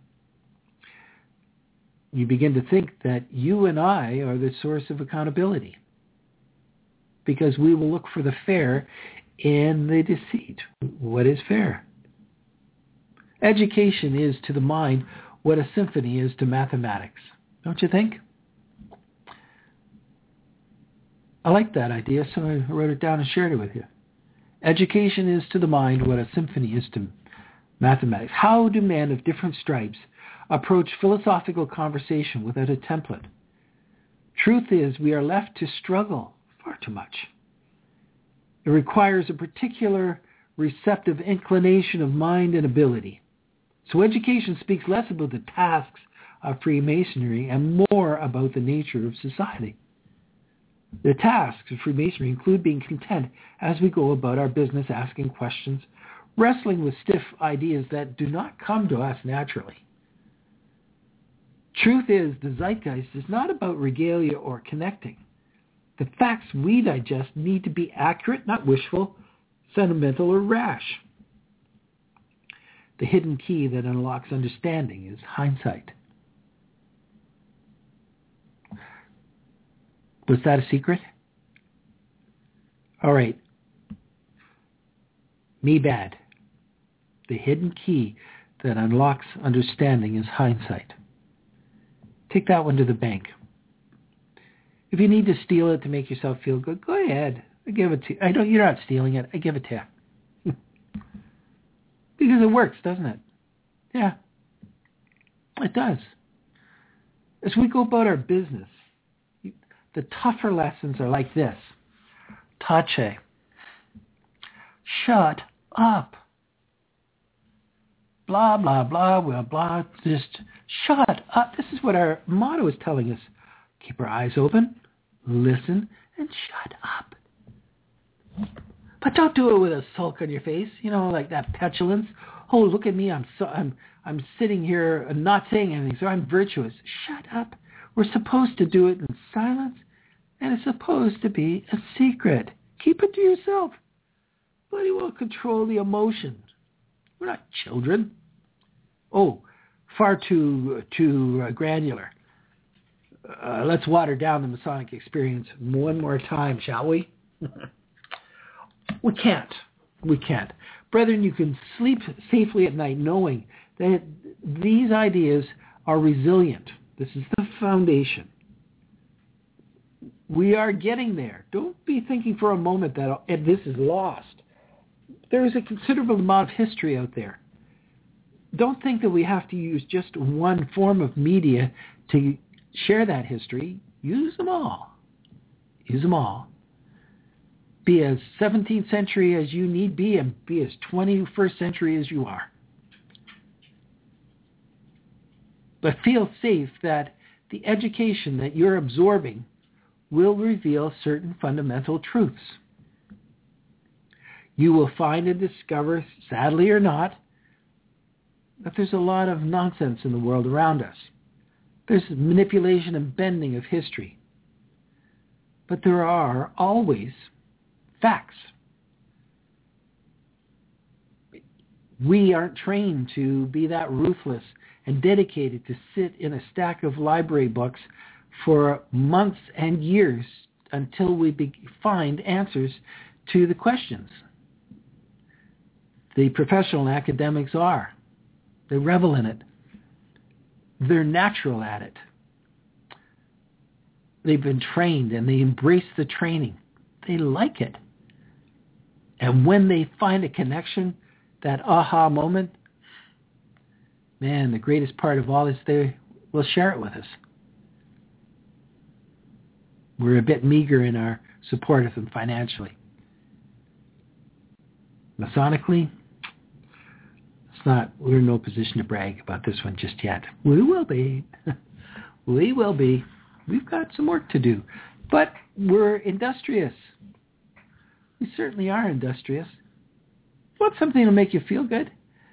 You begin to think that you and I are the source of accountability because we will look for the fair in the deceit. What is fair? Education is to the mind what a symphony is to mathematics. Don't you think? I like that idea, so I wrote it down and shared it with you. Education is to the mind what a symphony is to mathematics. How do men of different stripes approach philosophical conversation without a template? Truth is, we are left to struggle far too much. It requires a particular receptive inclination of mind and ability. So education speaks less about the tasks of Freemasonry and more about the nature of society. The tasks of Freemasonry include being content as we go about our business, asking questions, wrestling with stiff ideas that do not come to us naturally. Truth is, the zeitgeist is not about regalia or connecting. The facts we digest need to be accurate, not wishful, sentimental, or rash. The hidden key that unlocks understanding is hindsight. Was that a secret? All right. Me bad. The hidden key that unlocks understanding is hindsight. Take that one to the bank. If you need to steal it to make yourself feel good, go ahead. I give it to you. I don't. You're not stealing it. I give it to you. Because it works, doesn't it? Yeah. It does. As we go about our business, the tougher lessons are like this. Tache. Shut up. Blah, blah, blah, blah, blah. Just shut up. This is what our motto is telling us. Keep our eyes open, listen, and shut up. But don't do it with a sulk on your face, you know, like that petulance. Oh, look at me, I'm so I'm I'm sitting here and not saying anything, so I'm virtuous. Shut up. We're supposed to do it in silence, and it's supposed to be a secret. Keep it to yourself. Bloody well control the emotion. We're not children. Oh, far too too uh, granular. Uh, let's water down the Masonic experience one more time, shall we? We can't. We can't. Brethren, you can sleep safely at night knowing that these ideas are resilient. This is the foundation. We are getting there. Don't be thinking for a moment that this is lost. There is a considerable amount of history out there. Don't think that we have to use just one form of media to share that history. Use them all. Use them all. Be as seventeenth century as you need be and be as twenty-first century as you are. But feel safe that the education that you're absorbing will reveal certain fundamental truths. You will find and discover, sadly or not, that there's a lot of nonsense in the world around us. There's manipulation and bending of history. But there are always facts. We aren't trained to be that ruthless and dedicated to sit in a stack of library books for months and years until we be- find answers to the questions. The professional academics are. They revel in it. They're natural at it. They've been trained and they embrace the training. They like it. And when they find a connection, that aha moment, man, the greatest part of all is they will share it with us. We're a bit meager in our support of them financially. Masonically, it's not, we're in no position to brag about this one just yet. We will be. We will be. We've got some work to do. But we're industrious. We certainly are industrious. Want something to make you feel good?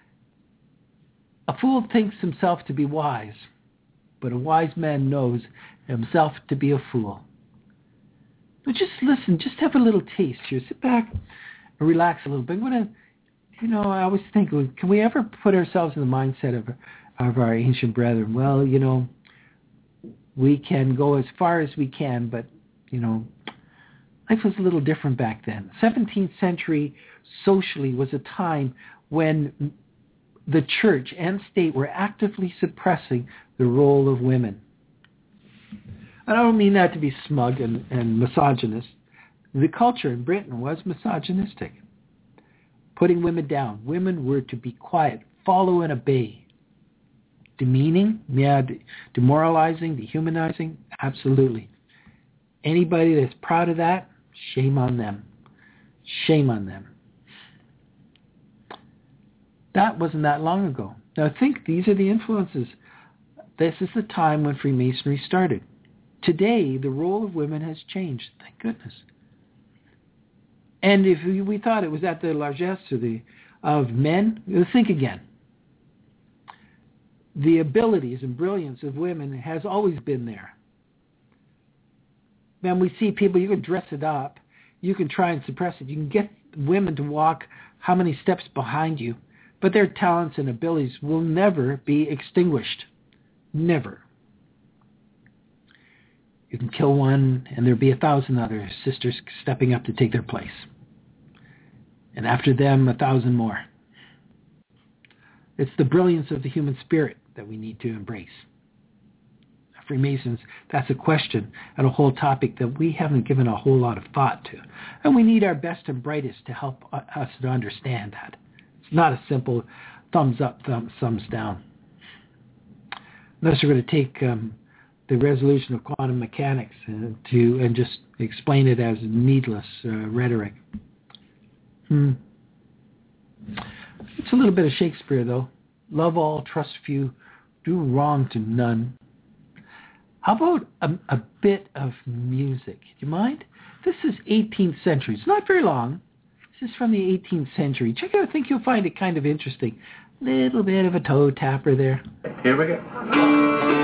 A fool thinks himself to be wise, but a wise man knows himself to be a fool. But just listen, just have a little taste here. Sit back and relax a little bit. What a, you know, I always think, can we ever put ourselves in the mindset of of our ancient brethren? Well, you know, we can go as far as we can, but, you know, life was a little different back then. seventeenth century socially was a time when the church and state were actively suppressing the role of women. I don't mean that to be smug and, and misogynist. The culture in Britain was misogynistic, putting women down. Women were to be quiet, follow and obey. Demeaning? Yeah. Demoralizing, dehumanizing? Absolutely. Anybody that's proud of that, shame on them. Shame on them. That wasn't that long ago. Now I think these are the influences. This is the time when Freemasonry started. Today, the role of women has changed. Thank goodness. And if we thought it was at the largesse of, the, of men, think again. The abilities and brilliance of women has always been there. When we see people, you can dress it up. You can try and suppress it. You can get women to walk how many steps behind you. But their talents and abilities will never be extinguished. Never. You can kill one, and there'll be a thousand other sisters stepping up to take their place. And after them, a thousand more. It's the brilliance of the human spirit that we need to embrace. Freemasons, that's a question and a whole topic that we haven't given a whole lot of thought to. And we need our best and brightest to help us to understand that. It's not a simple thumbs up, thumb, thumbs down. Unless we're going to take um, the resolution of quantum mechanics uh, to and just explain it as needless uh, rhetoric. Hmm. It's a little bit of Shakespeare, though. Love all, trust few, do wrong to none. How about a, a bit of music? Do you mind? This is eighteenth century. It's not very long. This is from the eighteenth century. Check it out. I think you'll find it kind of interesting. Little bit of a toe tapper there. Here we go.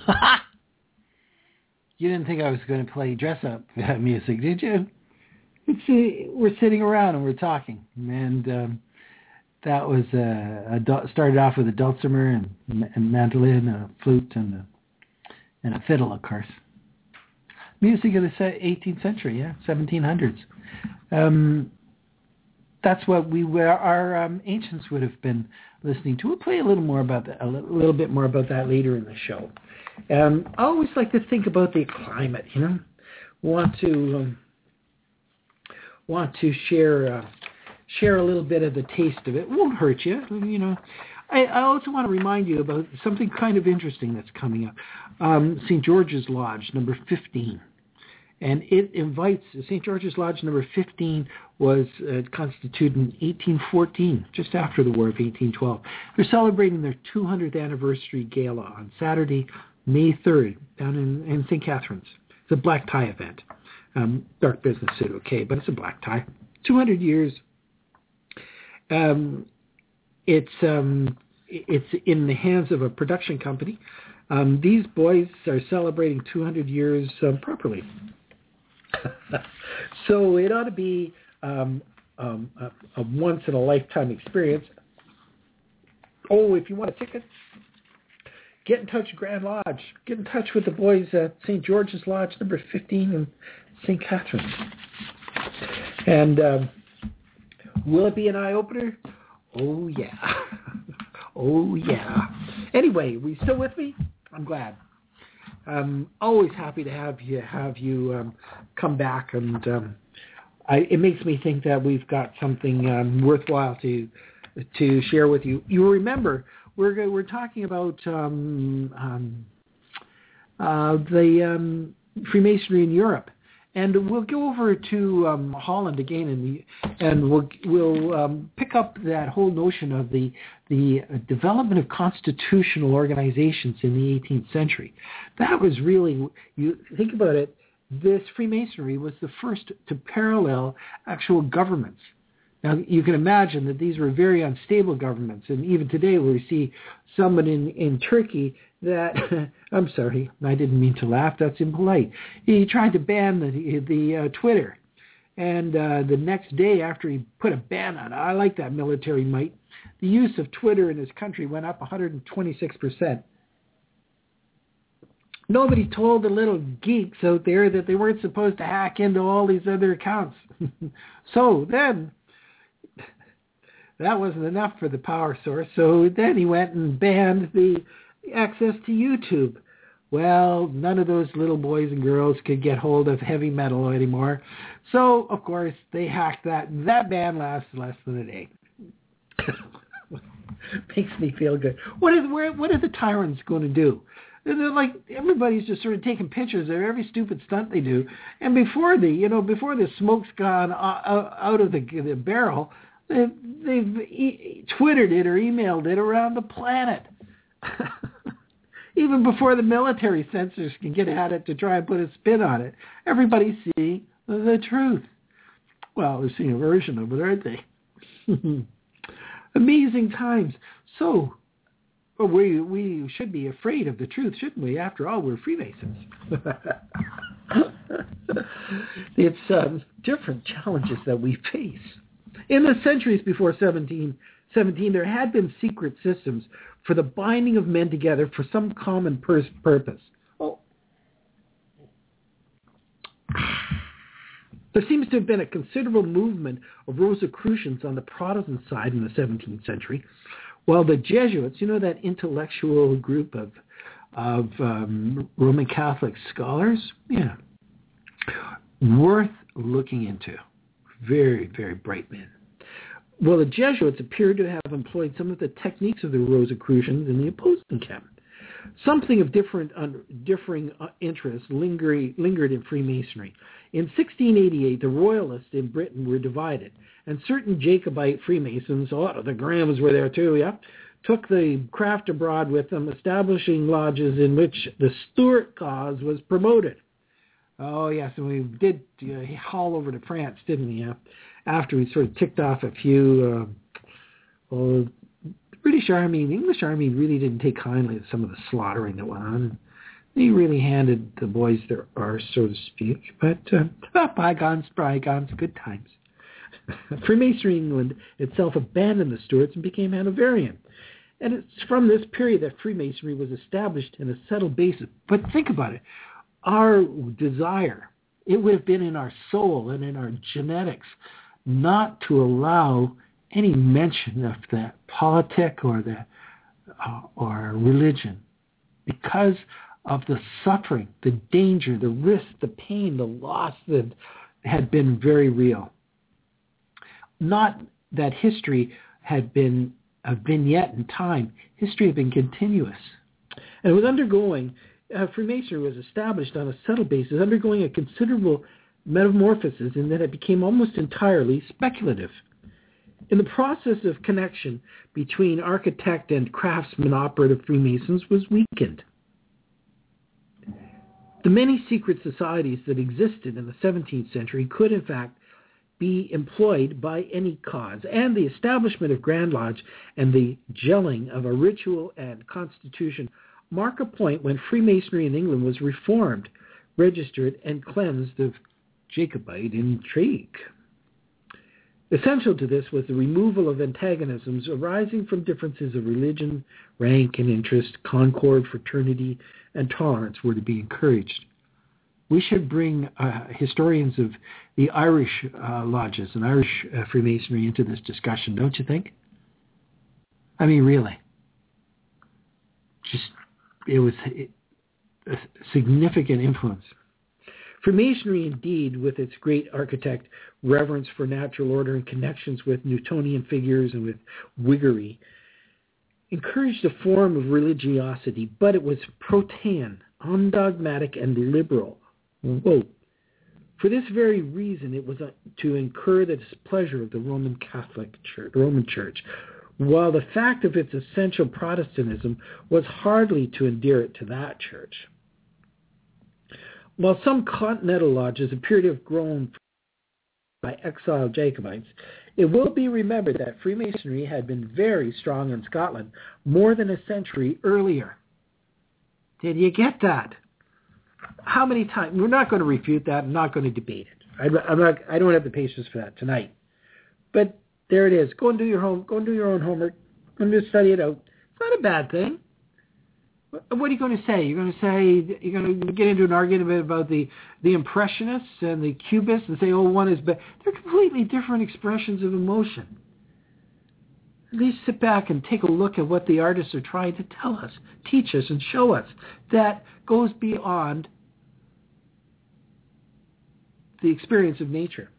You didn't think I was going to play dress-up music, did you? It's, uh, we're sitting around and we're talking, and um, that was uh, a, started off with a dulcimer and, and mandolin, a flute, and a, and a fiddle, of course. Music of the eighteenth century, yeah, seventeen hundreds. Um, that's what we were, our um, ancients would have been listening to. We'll play a little more about that, a little, little bit more about that later in the show. Um, I always like to think about the climate, you know. Want to um, want to share uh, share a little bit of the taste of it. It won't hurt you, you know. I, I also want to remind you about something kind of interesting that's coming up. Um, Saint George's Lodge, number fifteen. And it invites, Saint George's Lodge number fifteen was uh, constituted in eighteen fourteen, just after the War of eighteen twelve. They're celebrating their two hundredth anniversary gala on Saturday, May third, down in, in Saint Catharines. It's a black tie event. Um, dark business suit, okay, but it's a black tie. two hundred years. Um, it's um, it's in the hands of a production company. Um, these boys are celebrating two hundred years um, properly. So it ought to be um, um, a, a once-in-a-lifetime experience. Oh, if you want a ticket, get in touch with Grand Lodge. Get in touch with the boys at Saint George's Lodge, number fifteen in Saint Catharines. And um, will it be an eye-opener? Oh, yeah. Oh, yeah. Anyway, are you still with me? I'm glad. I'm always happy to have you have you um, come back, and um, I, it makes me think that we've got something um, worthwhile to to share with you. You remember we're we're talking about um, um, uh, the um, Freemasonry in Europe, and we'll go over to um, Holland again, and the, and we'll we'll um, pick up that whole notion of the the development of constitutional organizations in the eighteenth century. That was really, you think about it, this Freemasonry was the first to parallel actual governments. Now, you can imagine that these were very unstable governments, and even today we see someone in, in Turkey that, I'm sorry, I didn't mean to laugh, that's impolite. He tried to ban the, the uh, Twitter, and uh, the next day after he put a ban on it, I like that military might, the use of Twitter in his country went up one hundred twenty-six percent. Nobody told the little geeks out there that they weren't supposed to hack into all these other accounts. So then, that wasn't enough for the power source. So then he went and banned the access to YouTube. Well, none of those little boys and girls could get hold of heavy metal anymore. So, of course, they hacked that. That ban lasted less than a day. Makes me feel good. What is where? What are the tyrants going to do? They're like, everybody's just sort of taking pictures of every stupid stunt they do, and before the you know before the smoke's gone out of the, the barrel, they've, they've e- twittered it or emailed it around the planet. Even before the military censors can get at it to try and put a spin on it, everybody's seeing the truth. Well, they're seeing a version of it, aren't they? Amazing times. So, well, we we should be afraid of the truth, shouldn't we? After all, we're Freemasons. It's um, different challenges that we face. In the centuries before seventeen seventeen, there had been secret systems for the binding of men together for some common pur- purpose. Oh. There seems to have been a considerable movement of Rosicrucians on the Protestant side in the seventeenth century, while the Jesuits, you know, that intellectual group of of um, Roman Catholic scholars, yeah, worth looking into. Very, very bright men. Well, the Jesuits appear to have employed some of the techniques of the Rosicrucians in the opposing camp. Something of different, uh, differing uh, interests lingered, lingered in Freemasonry. In sixteen eighty-eight, the Royalists in Britain were divided, and certain Jacobite Freemasons, oh, the Grahams were there too, yeah, took the craft abroad with them, establishing lodges in which the Stuart cause was promoted. Oh, yes, and we did uh, haul over to France, didn't we, yeah? After we sort of ticked off a few, uh, well, the British Army and the English Army really didn't take kindly to some of the slaughtering that went on. He really handed the boys their arse, so to speak. But uh, bygones, bygones, good times. Freemasonry England itself abandoned the Stuarts and became Hanoverian. And it's from this period that Freemasonry was established in a settled basis. But think about it. Our desire, it would have been in our soul and in our genetics not to allow any mention of that politic or the uh, or religion, because of the suffering, the danger, the risk, the pain, the loss that had been very real. Not that history had been a vignette in time. History had been continuous. And it was undergoing, uh, Freemasonry was established on a settled basis, undergoing a considerable metamorphosis in that it became almost entirely speculative. In the process of connection between architect and craftsman operative Freemasons was weakened. The many secret societies that existed in the seventeenth century could, in fact, be employed by any cause, and the establishment of Grand Lodge and the gelling of a ritual and constitution mark a point when Freemasonry in England was reformed, registered, and cleansed of Jacobite intrigue. Essential to this was the removal of antagonisms arising from differences of religion, rank, and interest. Concord, fraternity, and tolerance were to be encouraged. We should bring uh, historians of the Irish uh, lodges and Irish uh, Freemasonry into this discussion, don't you think? I mean, really. Just, it was a significant influence. Freemasonry, indeed, with its great architect, reverence for natural order and connections with Newtonian figures and with Whiggery, encouraged a form of religiosity, but it was protean, undogmatic, and liberal. Whoa. For this very reason, it was to incur the displeasure of the Roman Catholic Church, Roman Church, while the fact of its essential Protestantism was hardly to endear it to that church. While some continental lodges appear to have grown by exiled Jacobites, it will be remembered that Freemasonry had been very strong in Scotland more than a century earlier. Did you get that? How many times? We're not going to refute that. I'm not going to debate it. I, I'm not, I don't have the patience for that tonight. But there it is. Go and do your home. Go and do your own homework. Go and just study it out. It's not a bad thing. What are you going to say? You're going to say, you're going to get into an argument about the, the Impressionists and the Cubists and say, oh, one is better. They're completely different expressions of emotion. At least sit back and take a look at what the artists are trying to tell us, teach us, and show us. That goes beyond the experience of nature.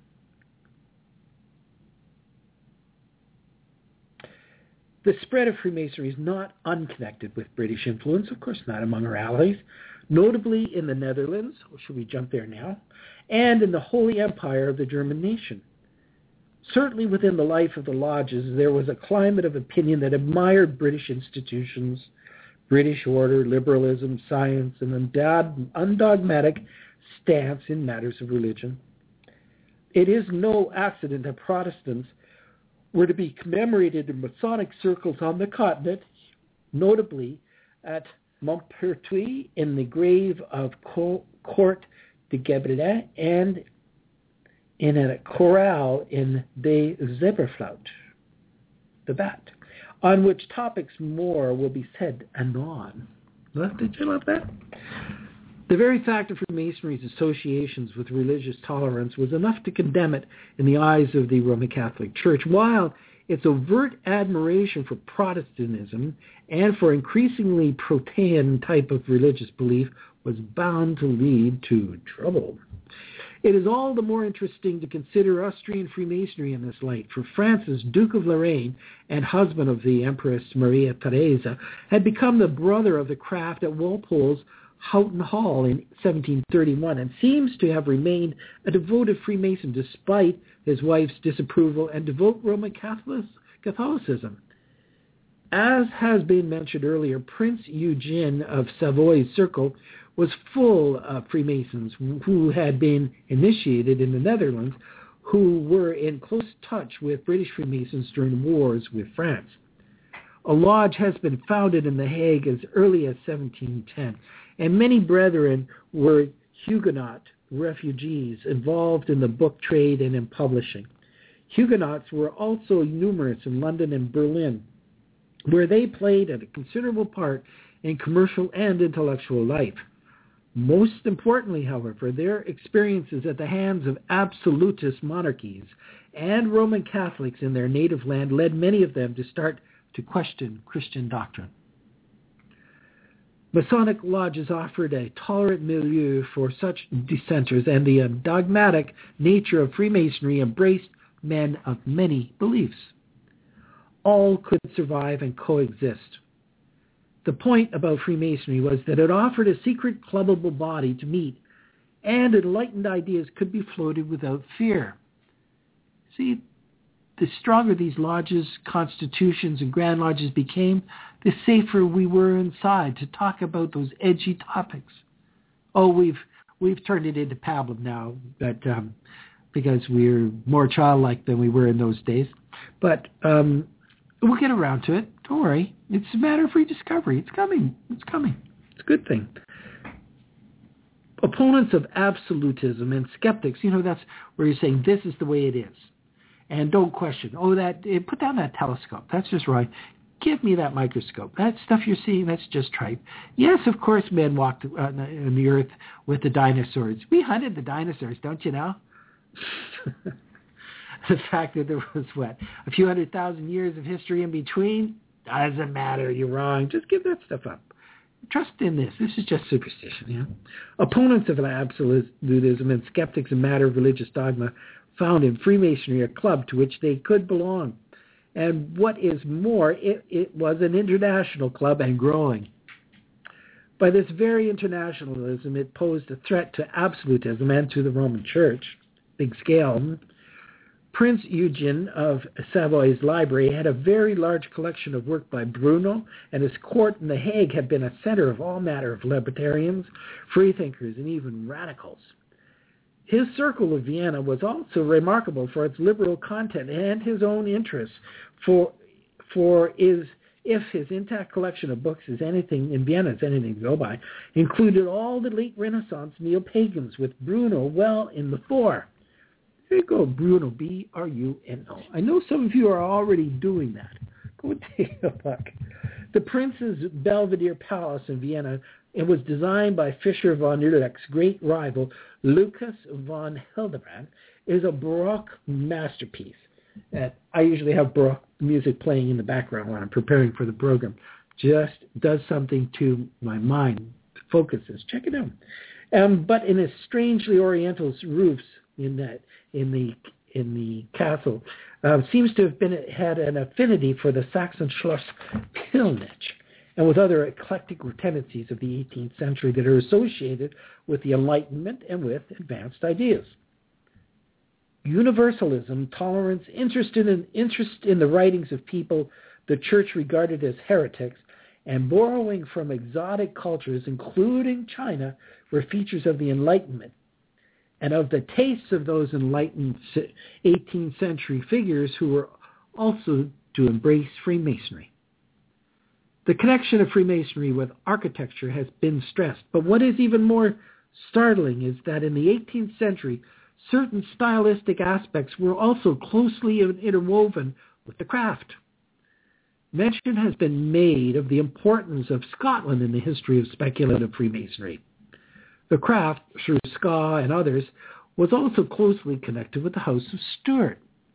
The spread of Freemasonry is not unconnected with British influence, of course not among our allies, notably in the Netherlands, or should we jump there now, and in the Holy Empire of the German nation. Certainly within the life of the lodges, there was a climate of opinion that admired British institutions, British order, liberalism, science, and an undogmatic stance in matters of religion. It is no accident that Protestants were to be commemorated in Masonic circles on the continent, notably at Montpertuis in the grave of Court de Gebredet and in a chorale in De Zebraflout, the bat, on which topics more will be said anon. Did you love that? The very fact of Freemasonry's associations with religious tolerance was enough to condemn it in the eyes of the Roman Catholic Church, while its overt admiration for Protestantism and for increasingly protean type of religious belief was bound to lead to trouble. It is all the more interesting to consider Austrian Freemasonry in this light, for Francis, Duke of Lorraine and husband of the Empress Maria Theresa, had become the brother of the craft at Walpole's Houghton Hall in seventeen thirty-one and seems to have remained a devoted Freemason despite his wife's disapproval and devout Roman Catholicism. As has been mentioned earlier, Prince Eugene of Savoy's circle was full of Freemasons who had been initiated in the Netherlands, who were in close touch with British Freemasons during wars with France. A lodge has been founded in The Hague as early as seventeen ten. and many brethren were Huguenot refugees involved in the book trade and in publishing. Huguenots were also numerous in London and Berlin, where they played a considerable part in commercial and intellectual life. Most importantly, however, their experiences at the hands of absolutist monarchies and Roman Catholics in their native land led many of them to start to question Christian doctrine. Masonic lodges offered a tolerant milieu for such dissenters, and the dogmatic nature of Freemasonry embraced men of many beliefs. All could survive and coexist. The point about Freemasonry was that it offered a secret clubbable body to meet, and enlightened ideas could be floated without fear. See, the stronger these lodges, constitutions, and grand lodges became, the safer we were inside to talk about those edgy topics. Oh, we've we've turned it into pablum now, but um, because we're more childlike than we were in those days. But um, we'll get around to it. Don't worry. It's a matter of rediscovery. It's coming. It's coming. It's a good thing. Opponents of absolutism and skeptics, you know, that's where you're saying this is the way it is. And don't question. Oh, that put down that telescope. That's just right. Give me that microscope. That stuff you're seeing, that's just trite. Yes, of course, men walked uh, in the earth with the dinosaurs. We hunted the dinosaurs, don't you know? The fact that there was, what, a few hundred thousand years of history in between, doesn't matter. You're wrong. Just give that stuff up. Trust in this. This is just superstition. Yeah? Opponents of absolutism and skeptics in matter of religious dogma found in Freemasonry a club to which they could belong. And what is more, it, it was an international club and growing. By this very internationalism, it posed a threat to absolutism and to the Roman Church, big scale. Prince Eugene of Savoy's library had a very large collection of work by Bruno, and his court in The Hague had been a center of all manner of libertarians, freethinkers, and even radicals. His circle of Vienna was also remarkable for its liberal content and his own interests, for for is if his intact collection of books is anything in Vienna is anything to go by, included all the late Renaissance neo-pagans, with Bruno well in the fore. There you go, Bruno, B R U N O. I know some of you are already doing that. Go take a look. The Prince's Belvedere Palace in Vienna, it was designed by Fischer von Erlich's great rival, Lucas von Hildebrand, is a Baroque masterpiece. Uh, I usually have Baroque music playing in the background when I'm preparing for the program. Just does something to my mind. Focuses. Check it out. Um, but in its strangely oriental roofs in that in the in the castle, uh, seems to have been had an affinity for the Saxon Schloss Pillnitz, and with other eclectic tendencies of the eighteenth century that are associated with the Enlightenment and with advanced ideas. Universalism, tolerance, interest in, interest in the writings of people the Church regarded as heretics, and borrowing from exotic cultures, including China, were features of the Enlightenment and of the tastes of those enlightened eighteenth century figures who were also to embrace Freemasonry. The connection of Freemasonry with architecture has been stressed, but what is even more startling is that in the eighteenth century, certain stylistic aspects were also closely interwoven with the craft. Mention has been made of the importance of Scotland in the history of speculative Freemasonry. The craft, through Ska and others, was also closely connected with the House of Stuart,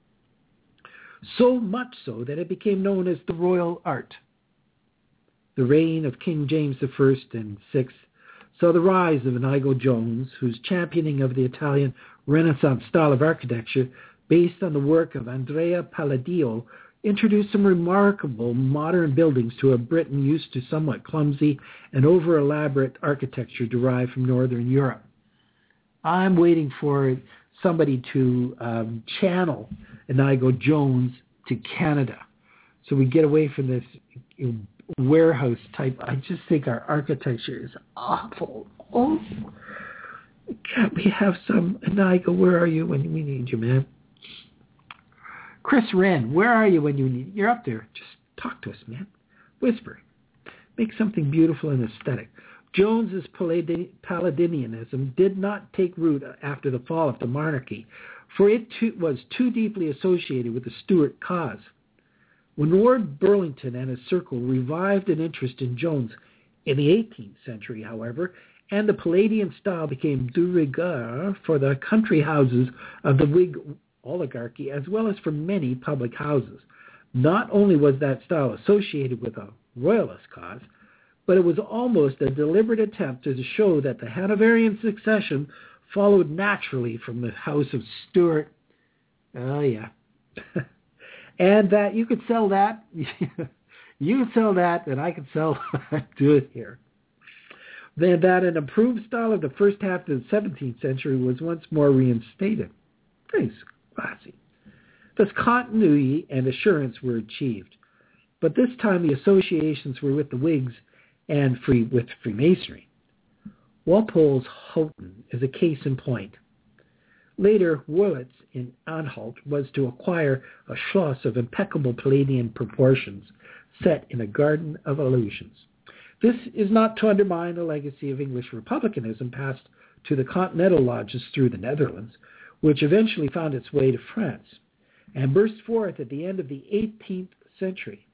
so much so that it became known as the Royal Art. The reign of King James the First and Sixth saw the rise of Inigo Jones, whose championing of the Italian Renaissance style of architecture, based on the work of Andrea Palladio, introduced some remarkable modern buildings to a Britain used to somewhat clumsy and over-elaborate architecture derived from Northern Europe. I'm waiting for somebody to um, channel Inigo Jones to Canada so we get away from this warehouse type. I just think our architecture is awful. Oh, can't we have some Inigo? Where are you when we need you, man? Chris Wren, where are you when you need? You're up there. Just talk to us, man. Whisper. Make something beautiful and aesthetic. Jones's Paladinianism did not take root after the fall of the monarchy, for it too, was too deeply associated with the Stuart cause. When Lord Burlington and his circle revived an interest in Jones in the eighteenth century, however, and the Palladian style became de rigueur for the country houses of the Whig oligarchy as well as for many public houses, not only was that style associated with a royalist cause, but it was almost a deliberate attempt to show that the Hanoverian succession followed naturally from the House of Stuart. Oh, yeah. And that you could sell that. You could sell that, and I could sell do it here. Then that an improved style of the first half of the seventeenth century was once more reinstated. Very classy. Thus continuity and assurance were achieved. But this time the associations were with the Whigs and free with Freemasonry. Walpole's Houghton is a case in point. Later, Wörlitz in Anhalt was to acquire a schloss of impeccable Palladian proportions set in a garden of illusions. This is not to undermine the legacy of English republicanism passed to the continental lodges through the Netherlands, which eventually found its way to France and burst forth at the end of the eighteenth century.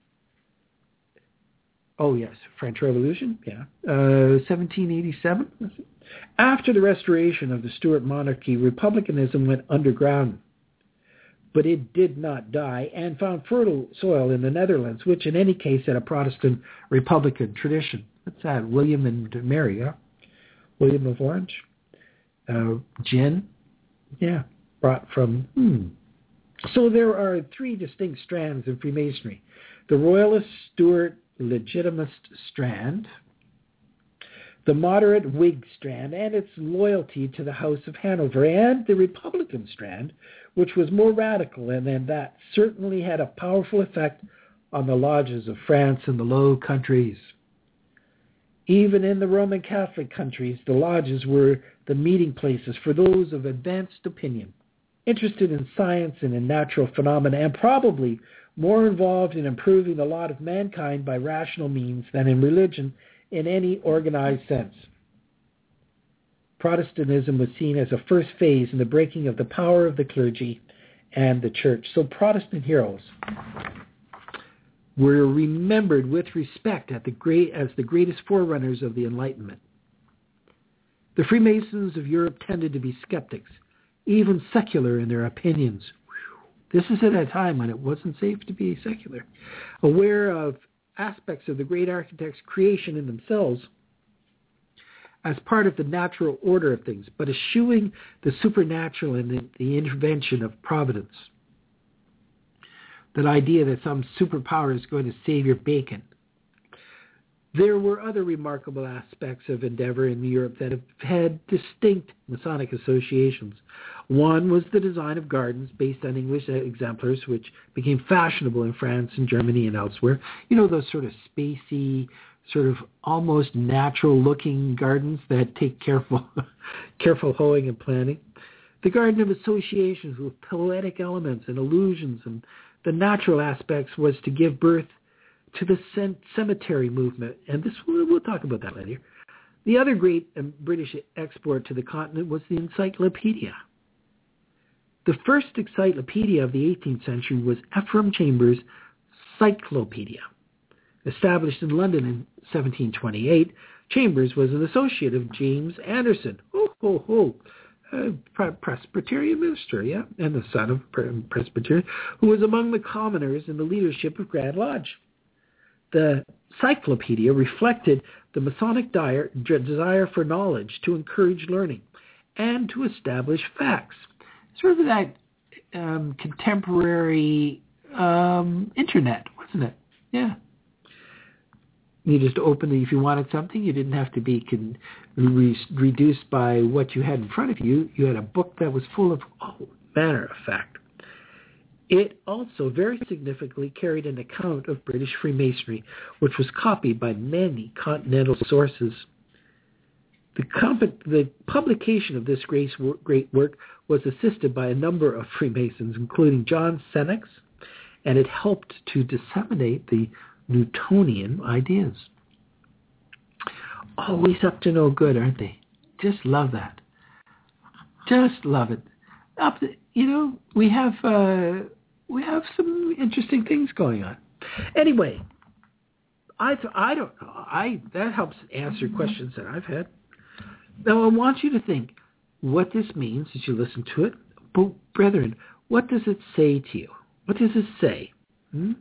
Oh, yes, French Revolution, yeah. Uh, seventeen eighty-seven. After the restoration of the Stuart monarchy, republicanism went underground. But it did not die and found fertile soil in the Netherlands, which in any case had a Protestant Republican tradition. What's that? William and Mary, yeah? William of Orange? Uh, gin? Yeah, brought from... Hmm. So there are three distinct strands in Freemasonry. The Royalist, Stuart, Legitimist strand, the moderate Whig strand and its loyalty to the House of Hanover, and the Republican strand, which was more radical, and then that certainly had a powerful effect on the lodges of France and the Low Countries. Even in the Roman Catholic countries, the lodges were the meeting places for those of advanced opinion, interested in science and in natural phenomena, and probably more involved in improving the lot of mankind by rational means than in religion in any organized sense. Protestantism was seen as a first phase in the breaking of the power of the clergy and the church. So Protestant heroes were remembered with respect at the great, as the greatest forerunners of the Enlightenment. The Freemasons of Europe tended to be skeptics, even secular in their opinions. This is at a time when it wasn't safe to be secular, aware of aspects of the great architect's creation in themselves as part of the natural order of things, but eschewing the supernatural and the, the intervention of providence. That idea that some superpower is going to save your bacon. There were other remarkable aspects of endeavor in Europe that have had distinct Masonic associations. One was the design of gardens based on English exemplars, which became fashionable in France and Germany and elsewhere. You know, those sort of spacey, sort of almost natural-looking gardens that take careful, careful hoeing and planting. The garden of associations with poetic elements and illusions, and the natural aspects was to give birth to the cemetery movement, and this we'll talk about that later. The other great British export to the continent was the encyclopedia. The first encyclopedia of the eighteenth century was Ephraim Chambers' Cyclopedia. Established in London in seventeen twenty-eight, Chambers was an associate of James Anderson, ho, ho, ho, uh, Presbyterian minister, yeah, and the son of Presbyterian, who was among the commoners in the leadership of Grand Lodge. The Cyclopedia reflected the Masonic desire for knowledge, to encourage learning, and to establish facts. Sort of that um, contemporary um, internet, wasn't it? Yeah. You just opened it if you wanted something. You didn't have to be con- re- reduced by what you had in front of you. You had a book that was full of all manner of fact. It also very significantly carried an account of British Freemasonry, which was copied by many continental sources. The, comp- the publication of this great work was assisted by a number of Freemasons, including John Senex, and it helped to disseminate the Newtonian ideas. always up to no good, aren't they? Just love that. Just love it. Up to, you know, we have uh, we have some interesting things going on. Anyway, I I don't know. I that helps answer questions that I've had. Now I want you to think what this means as you listen to it. But brethren, what does it say to you? What does it say? Hmm?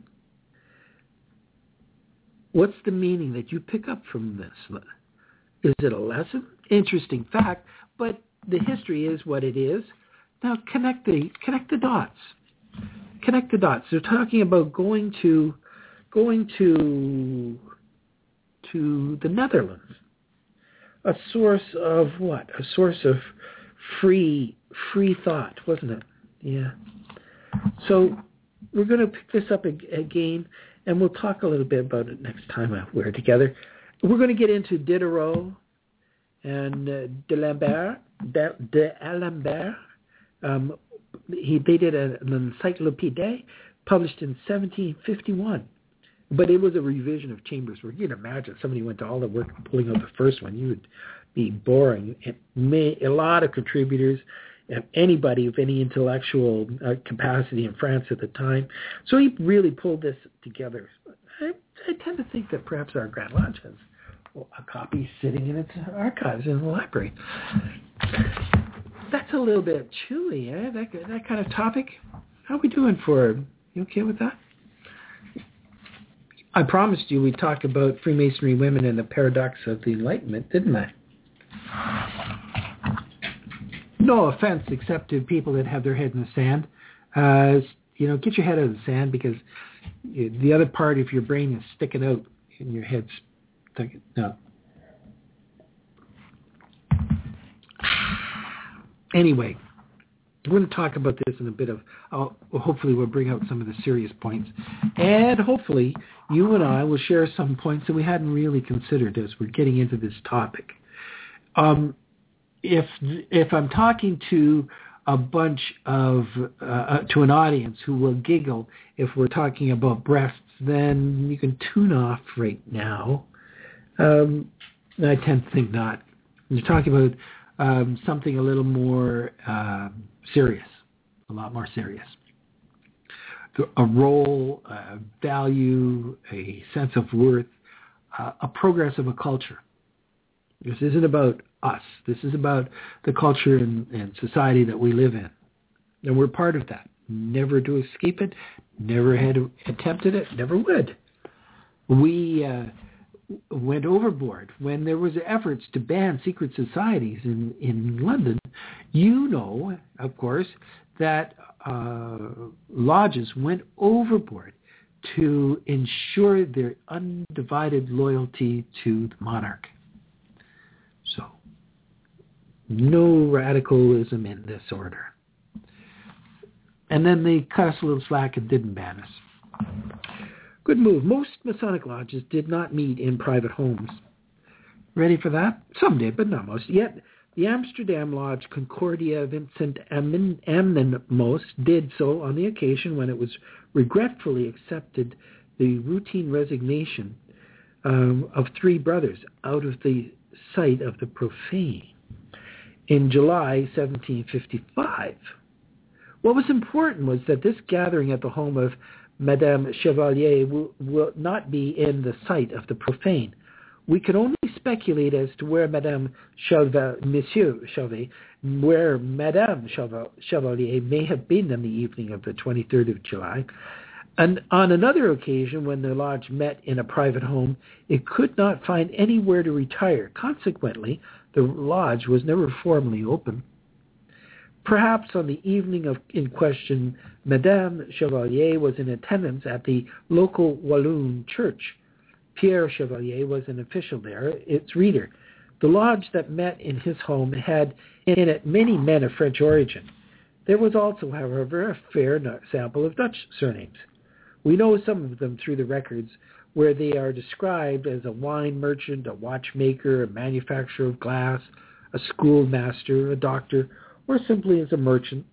What's the meaning that you pick up from this? Is it a lesson? Interesting fact, but the history is what it is. Now connect the connect the dots. Connect the dots. They're talking about going to going to to the Netherlands. A source of what? A source of free free thought, wasn't it? Yeah. So we're going to pick this up again, and we'll talk a little bit about it next time we're together. We're going to get into Diderot and uh, D'Alembert. D'Alembert. Um, he, they did a, an encyclopédie published in seventeen fifty-one. But it was a revision of Chambers' work. You can imagine somebody went to all the work pulling out the first one. You would be boring. It may, a lot of contributors, anybody of any intellectual uh, capacity in France at the time. So he really pulled this together. I, I tend to think that perhaps our Grand Lodge has a copy sitting in its archives in the library. That's a little bit chewy, eh? That, that kind of topic. How are we doing for, you okay with that? I promised you we'd talk about Freemasonry women and the paradox of the Enlightenment, didn't I? No offense, except to people that have their head in the sand. Uh, you know, get your head out of the sand, because the other part of your brain is sticking out and your head's sticking out. Anyway, we're going to talk about this in a bit of, uh, hopefully we'll bring out some of the serious points. And hopefully you and I will share some points that we hadn't really considered as we're getting into this topic. Um, if if I'm talking to a bunch of, uh, to an audience who will giggle if we're talking about breasts, then you can tune off right now. Um, I tend to think not. When you're talking about um, something a little more um, serious, a lot more serious. A role, a value, a sense of worth, uh, a progress of a culture. This isn't about us. This is about the culture and, and society that we live in. And we're part of that. Never to escape it, never had attempted it, never would. We uh, went overboard when there was efforts to ban secret societies in, in London. You know, of course, that uh, lodges went overboard to ensure their undivided loyalty to the monarch. So, no radicalism in this order. And then they cut us a little slack and didn't ban us. Good move. Most Masonic lodges did not meet in private homes. Ready for that? Some did, but not most. Yet, the Amsterdam Lodge Concordia Vincent Amnenmos did so on the occasion when it was regretfully accepted the routine resignation um, of three brothers out of the sight of the profane in July seventeen fifty-five. What was important was that this gathering at the home of Madame Chevalier will, will not be in the sight of the profane. We can only speculate as to where Madame Chevalier, Monsieur Chevalier, where Madame Chevalier may have been on the evening of the twenty-third of July. And on another occasion, when the lodge met in a private home, it could not find anywhere to retire. Consequently, the lodge was never formally open. Perhaps on the evening of in question, Madame Chevalier was in attendance at the local Walloon church. Pierre Chevalier was an official there, its reader. The lodge that met in his home had in it many men of French origin. There was also, however, a fair sample of Dutch surnames. We know some of them through the records, where they are described as a wine merchant, a watchmaker, a manufacturer of glass, a schoolmaster, a doctor, or simply as a merchant.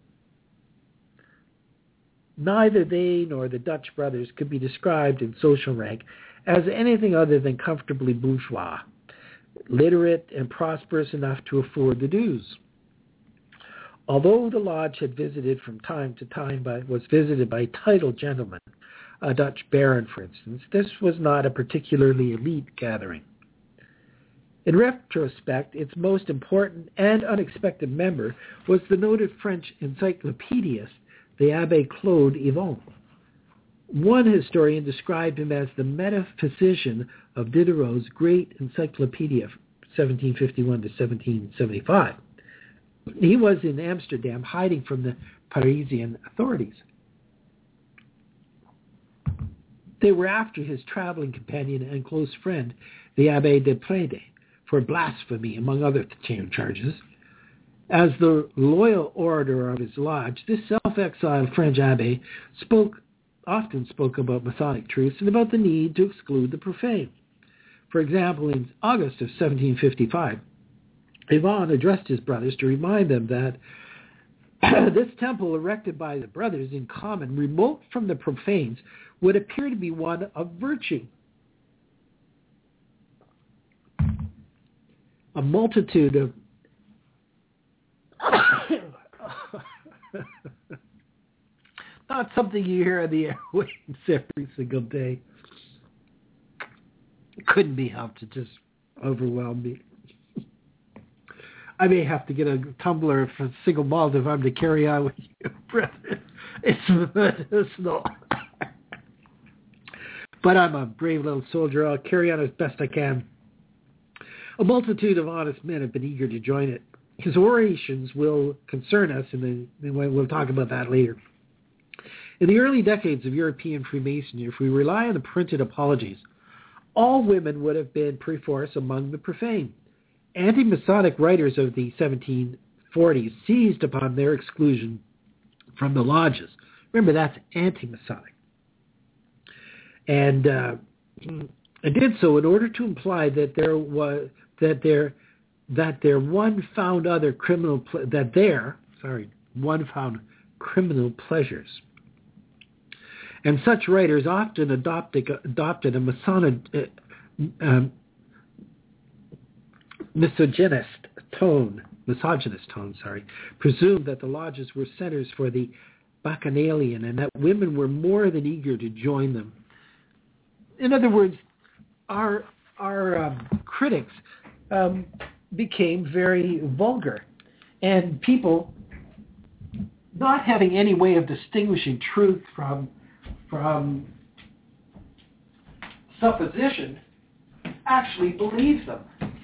Neither they nor the Dutch brothers could be described in social rank as anything other than comfortably bourgeois. literate and prosperous enough to afford the dues. Although the lodge had visited from time to time by, was visited by titled gentlemen, a Dutch baron, for instance, this was not a particularly elite gathering. In retrospect, its most important and unexpected member was the noted French encyclopedist, the Abbé Claude Yvon. One historian described him as the metaphysician of Diderot's great encyclopedia, seventeen fifty-one to seventeen seventy-five. He was in Amsterdam hiding from the Parisian authorities. They were after his traveling companion and close friend, the Abbé de Prédé, for blasphemy, among other charges. As the loyal orator of his lodge, this self-exiled French abbé spoke, often spoke about Masonic truths and about the need to exclude the profane. For example, in August of seventeen fifty-five, Yvon addressed his brothers to remind them that this temple erected by the brothers in common, remote from the profanes, would appear to be one of virtue. A multitude of not something you hear on the airwaves every single day. It couldn't be helped. It just overwhelmed me. I may have to get a tumbler for single malt if I'm to carry on with you, brother. It's medicinal. But I'm a brave little soldier. I'll carry on as best I can. A multitude of honest men have been eager to join it. His orations will concern us, and we'll talk about that later. In the early decades of European Freemasonry, if we rely on the printed apologies, all women would have been perforce among the profane. Anti-Masonic writers of the seventeen forties seized upon their exclusion from the lodges. Remember, that's anti-Masonic. And uh, and did so in order to imply that there was that there that their one found other criminal ple- that their sorry one found criminal pleasures. And such writers often adopted adopted a Masonic uh, um, misogynist tone, misogynist tone, sorry, presumed that the lodges were centers for the bacchanalian and that women were more than eager to join them. In other words, our our um, critics um, became very vulgar, and people not having any way of distinguishing truth from from supposition actually believed them.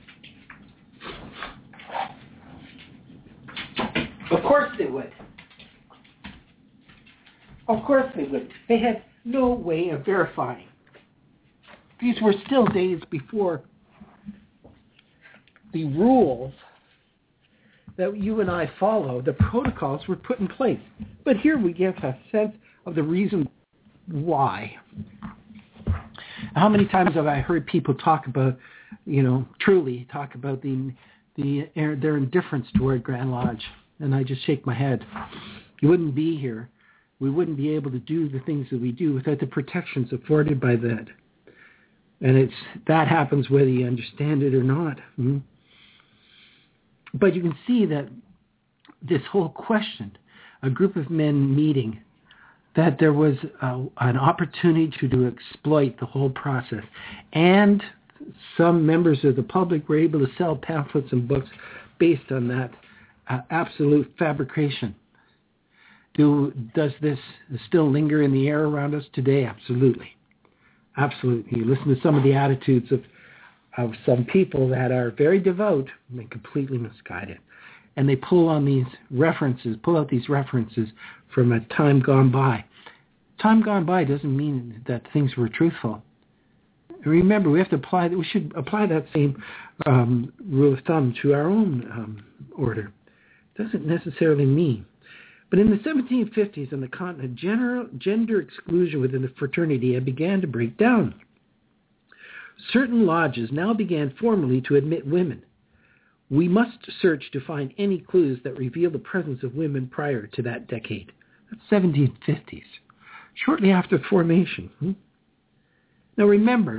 Of course they would. Of course they would. They had no way of verifying. These were still days before the rules that you and I follow, the protocols were put in place. But here we get a sense of the reason why. How many times have I heard people talk about, you know, truly talk about the the their indifference toward Grand Lodge, and I just shake my head. You wouldn't be here. We wouldn't be able to do the things that we do without the protections afforded by that. And it's that happens whether you understand it or not. Mm-hmm. But you can see that this whole question, a group of men meeting, that there was uh, an opportunity to, to exploit the whole process. And some members of the public were able to sell pamphlets and books based on that uh, absolute fabrication. Do, does this still linger in the air around us today? Absolutely. Absolutely. You listen to some of the attitudes of, of some people that are very devout and completely misguided. And they pull on these references, pull out these references from a time gone by. Time gone by doesn't mean that things were truthful. Remember, we have to apply, we should apply that same um, rule of thumb to our own um, order. It doesn't necessarily mean. But in the seventeen fifties on the continent, general, gender exclusion within the fraternity had began to break down. Certain lodges now began formally to admit women. We must search to find any clues that reveal the presence of women prior to that decade. That's seventeen fifties, shortly after formation. Hmm? Now remember,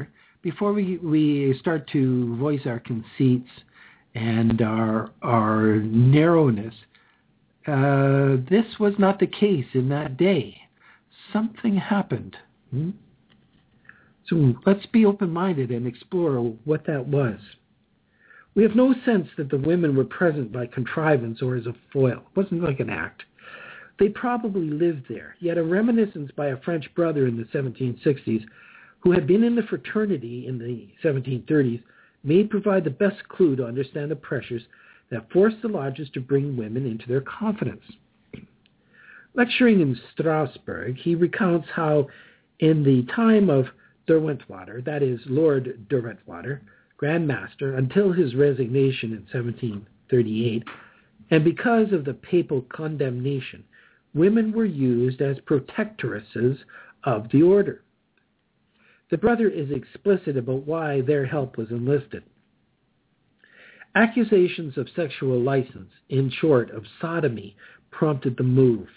before we, we start to voice our conceits and our, our narrowness, uh, this was not the case in that day. Something happened. Hmm? So let's be open-minded and explore what that was. We have no sense that the women were present by contrivance or as a foil. It wasn't like an act. They probably lived there, yet a reminiscence by a French brother in the seventeen sixties who had been in the fraternity in the seventeen thirties may provide the best clue to understand the pressures that forced the lodges to bring women into their confidence. Lecturing in Strasbourg, he recounts how in the time of Derwentwater, that is Lord Derwentwater, Grand Master, until his resignation in seventeen thirty-eight, and because of the papal condemnation, women were used as protectoresses of the order. The brother is explicit about why their help was enlisted. Accusations of sexual license, in short, of sodomy, prompted the move.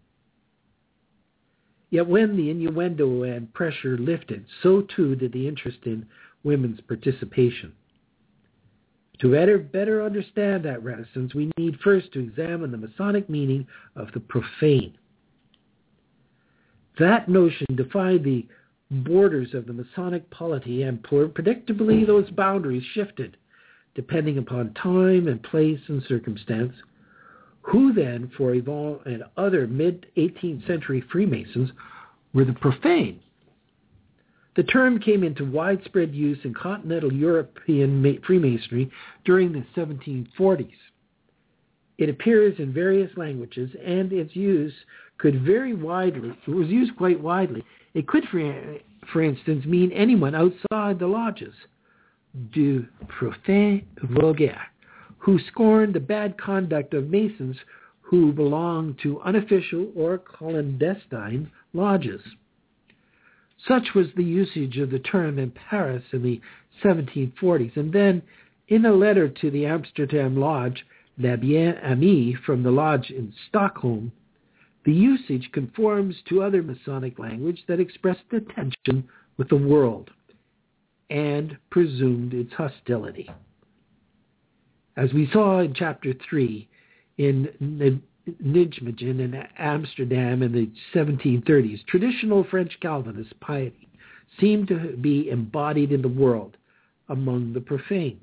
Yet when the innuendo and pressure lifted, so too did the interest in women's participation. To better, better understand that reticence, we need first to examine the Masonic meaning of the profane. That notion defined the borders of the Masonic polity, and predictably those boundaries shifted, depending upon time and place and circumstance. Who then, for Yvon and other mid-eighteenth century Freemasons, were the profane? The term came into widespread use in continental European Freemasonry during the seventeen forties. It appears in various languages, and its use could vary widely. It was used quite widely. It could, for, for instance, mean anyone outside the lodges, du profane vulgaire, who scorned the bad conduct of Masons who belonged to unofficial or clandestine lodges. Such was the usage of the term in Paris in the seventeen forties, and then in a letter to the Amsterdam Lodge, Les Bien Amis, from the lodge in Stockholm, the usage conforms to other Masonic language that expressed the tension with the world and presumed its hostility. As we saw in Chapter three, in Nijmegen in Amsterdam in the seventeen thirties, traditional French Calvinist piety seemed to be embodied in the world among the profane.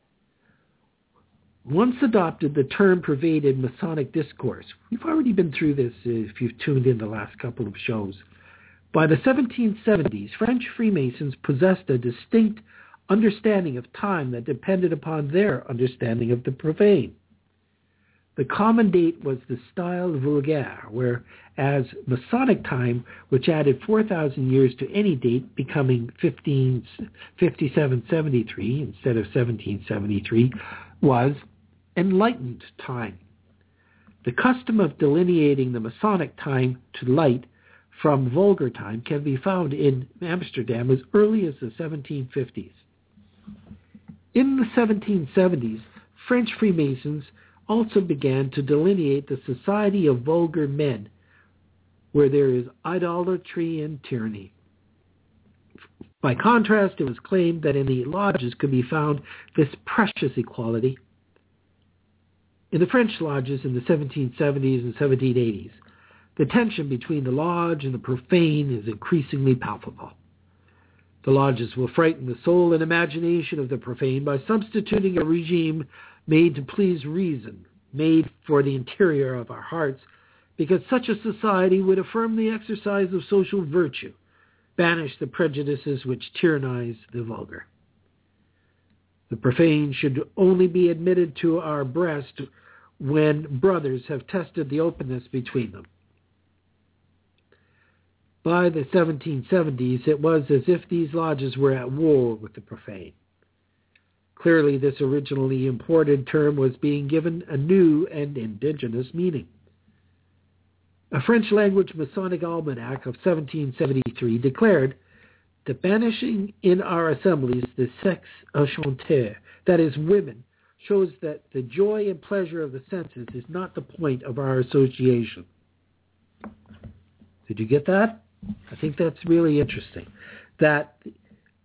Once adopted, the term pervaded Masonic discourse. We've already been through this if you've tuned in the last couple of shows. By the seventeen seventies, French Freemasons possessed a distinct understanding of time that depended upon their understanding of the profane. The common date was the style vulgaire, whereas Masonic time, which added four thousand years to any date, becoming fifteen fifty-seven seventy-three instead of seventeen seventy-three, was enlightened time. The custom of delineating the Masonic time to light from vulgar time can be found in Amsterdam as early as the seventeen fifties. In the seventeen seventies, French Freemasons also began to delineate the society of vulgar men, where there is idolatry and tyranny. By contrast, it was claimed that in the lodges could be found this precious equality. In the French lodges in the seventeen seventies and seventeen eighties, the tension between the lodge and the profane is increasingly palpable. The lodges will frighten the soul and imagination of the profane by substituting a regime made to please reason, made for the interior of our hearts, because such a society would affirm the exercise of social virtue, banish the prejudices which tyrannize the vulgar. The profane should only be admitted to our breast when brothers have tested the openness between them. By the seventeen seventies, it was as if these lodges were at war with the profane. Clearly, this originally imported term was being given a new and indigenous meaning. A French-language Masonic almanac of seventeen seventy-three declared that banishing in our assemblies the sexe enchanteur, that is, women, shows that the joy and pleasure of the senses is not the point of our association. Did you get that? I think that's really interesting. That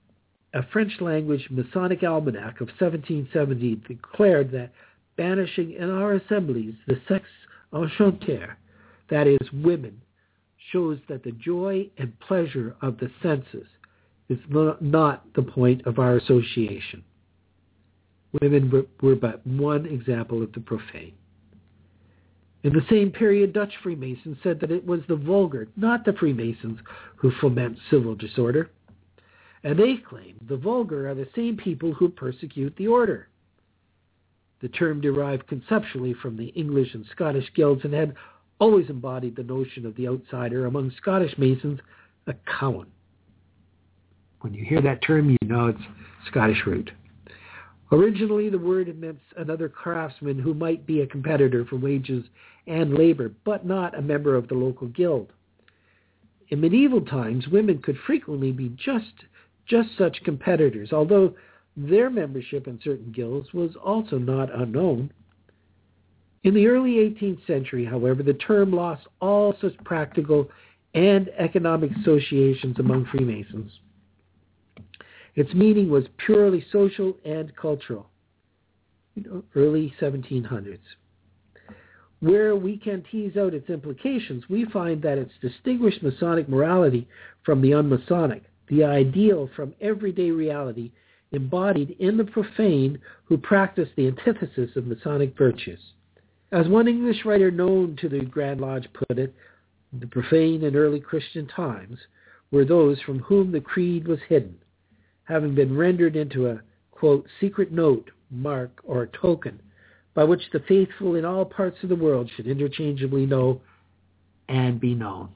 a French-language Masonic almanac of seventeen seventy declared that banishing in our assemblies the sex enchanteur, that is, women, shows that the joy and pleasure of the senses is not the point of our association. Women were, were but one example of the profane. In the same period, Dutch Freemasons said that it was the vulgar, not the Freemasons, who foment civil disorder. And they claimed the vulgar are the same people who persecute the order. The term derived conceptually from the English and Scottish guilds and had always embodied the notion of the outsider, among Scottish Masons, a cowan. When you hear that term, you know it's Scottish root. Originally, the word meant another craftsman who might be a competitor for wages and labor, but not a member of the local guild. In medieval times, women could frequently be just, just such competitors, although their membership in certain guilds was also not unknown. In the early eighteenth century, however, the term lost all such practical and economic associations among Freemasons. Its meaning was purely social and cultural, you know, early seventeen hundreds. Where we can tease out its implications, we find that its distinguished Masonic morality from the unmasonic, the ideal from everyday reality, embodied in the profane who practice the antithesis of Masonic virtues. As one English writer known to the Grand Lodge put it, the profane in early Christian times were those from whom the creed was hidden, having been rendered into a, quote, secret note, mark, or token, by which the faithful in all parts of the world should interchangeably know and be known.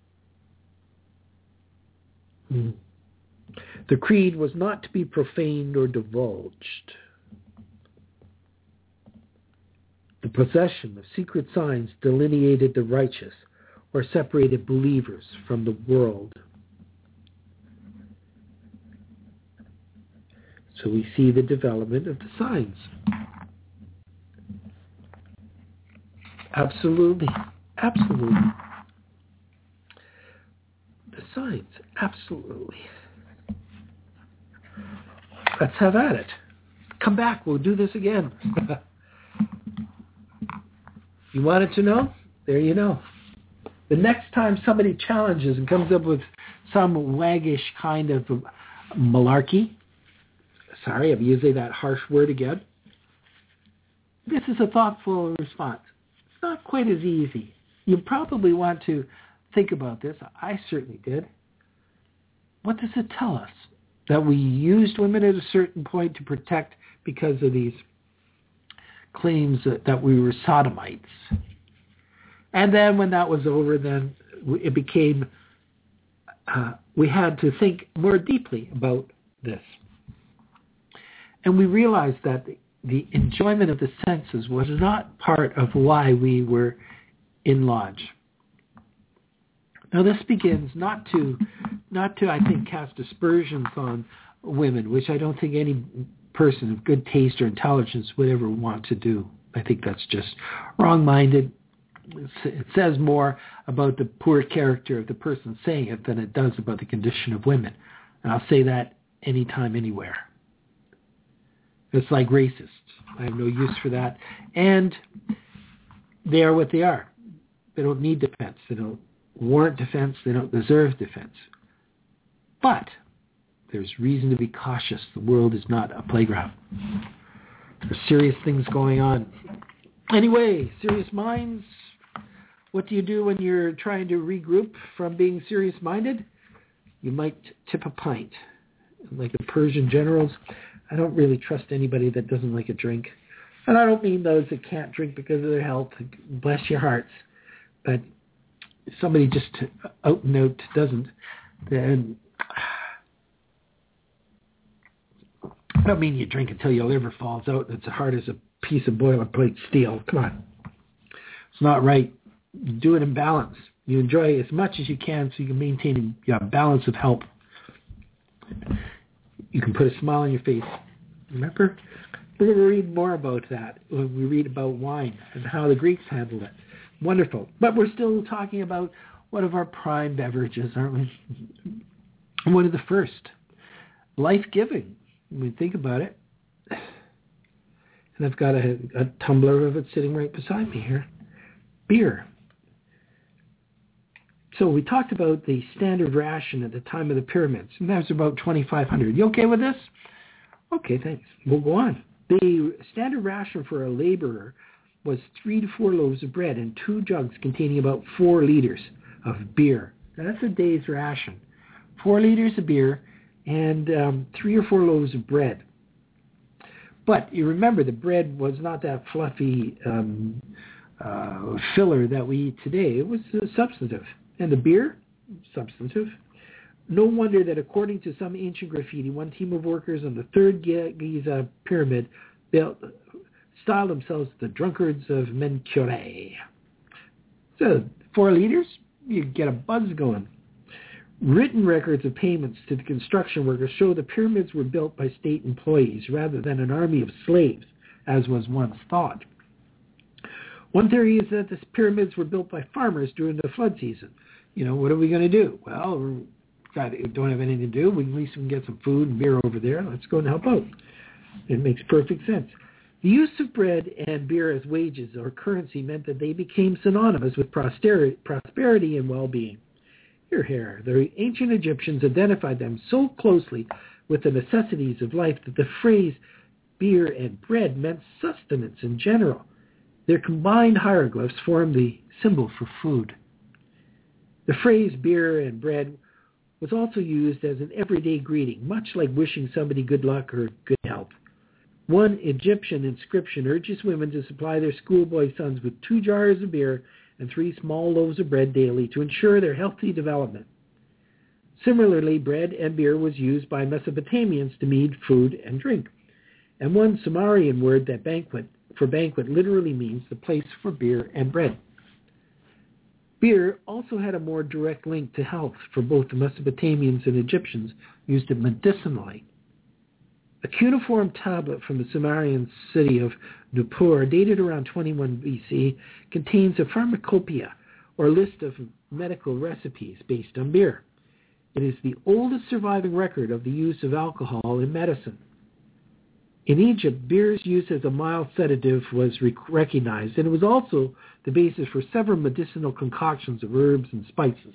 Hmm. The creed was not to be profaned or divulged. The possession of secret signs delineated the righteous or separated believers from the world. So we see the development of the signs. Absolutely. Absolutely. The signs. Absolutely. Let's have at it. Come back. We'll do this again. You wanted to know? There you know. The next time somebody challenges and comes up with some waggish kind of malarkey, sorry, I'm using that harsh word again, this is a thoughtful response. It's not quite as easy. You probably want to think about this. I certainly did. What does it tell us? That we used women at a certain point to protect because of these claims that, that we were sodomites. And then when that was over, then it became, uh, we had to think more deeply about this. And we realized that the, the enjoyment of the senses was not part of why we were in lodge. Now this begins not to, not to, I think, cast aspersions on women, which I don't think any person of good taste or intelligence would ever want to do. I think that's just wrong-minded. It says more about the poor character of the person saying it than it does about the condition of women. And I'll say that anytime, anywhere. It's like racists. I have no use for that. And they are what they are. They don't need defense. They don't warrant defense. They don't deserve defense. But there's reason to be cautious. The world is not a playground. There's serious things going on. Anyway, serious minds. What do you do when you're trying to regroup from being serious-minded? You might tip a pint. Like the Persian generals, I don't really trust anybody that doesn't like a drink. And I don't mean those that can't drink because of their health. Bless your hearts. But if somebody just out and out doesn't, then I don't mean you drink until your liver falls out and it's as hard as a piece of boilerplate steel. Come on. It's not right. You do it in balance. You enjoy as much as you can so you can maintain a balance of health. You can put a smile on your face. Remember? We're going to read more about that when we read about wine and how the Greeks handled it. Wonderful. But we're still talking about one of our prime beverages, aren't we? One of the first. life-giving when we think about it. And I've got a, a tumbler of it sitting right beside me here. Beer. So we talked about the standard ration at the time of the pyramids, and that was about twenty-five hundred. You okay with this? Okay, thanks. We'll go on. The standard ration for a laborer was three to four loaves of bread and two jugs containing about four liters of beer. Now, that's a day's ration. Four liters of beer and um, three or four loaves of bread. But you remember, the bread was not that fluffy um, uh, filler that we eat today. It was uh, substantive. And the beer, substantive. No wonder that according to some ancient graffiti, one team of workers on the third Giza pyramid built, styled themselves the drunkards of Menkaure. So, four liters, you get a buzz going. Written records of payments to the construction workers show the pyramids were built by state employees rather than an army of slaves, as was once thought. One theory is that the pyramids were built by farmers during the flood season. You know, what are we going to do? Well, we don't have anything to do. We, at least we can get some food and beer over there. Let's go and help out. It makes perfect sense. The use of bread and beer as wages or currency meant that they became synonymous with prosperity, prosperity and well-being. Here, here, the ancient Egyptians identified them so closely with the necessities of life that the phrase beer and bread meant sustenance in general. Their combined hieroglyphs form the symbol for food. The phrase beer and bread was also used as an everyday greeting, much like wishing somebody good luck or good health. One Egyptian inscription urges women to supply their schoolboy sons with two jars of beer and three small loaves of bread daily to ensure their healthy development. Similarly, bread and beer was used by Mesopotamians to mean food and drink. And one Sumerian word that banquet for banquet literally means the place for beer and bread. Beer also had a more direct link to health, for both the Mesopotamians and Egyptians used it medicinally. A cuneiform tablet from the Sumerian city of Nippur, dated around twenty-one B C, contains a pharmacopoeia, or list of medical recipes based on beer. It is the oldest surviving record of the use of alcohol in medicine. In Egypt, beer's use as a mild sedative was rec- recognized, and it was also the basis for several medicinal concoctions of herbs and spices.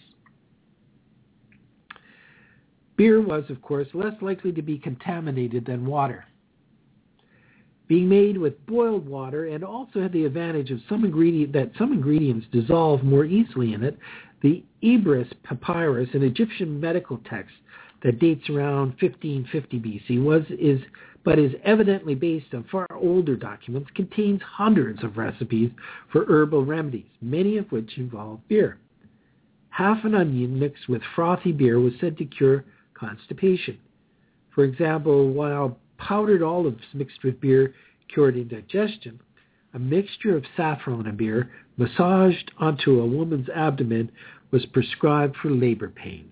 Beer was, of course, less likely to be contaminated than water. Being made with boiled water, and also had the advantage of some ingredient that some ingredients dissolve more easily in it, the Ebris papyrus, an Egyptian medical text that dates around fifteen fifty B C, was is but is evidently based on far older documents, contains hundreds of recipes for herbal remedies, many of which involve beer. Half an onion mixed with frothy beer was said to cure constipation. For example, while powdered olives mixed with beer cured indigestion, a mixture of saffron and beer massaged onto a woman's abdomen was prescribed for labor pains.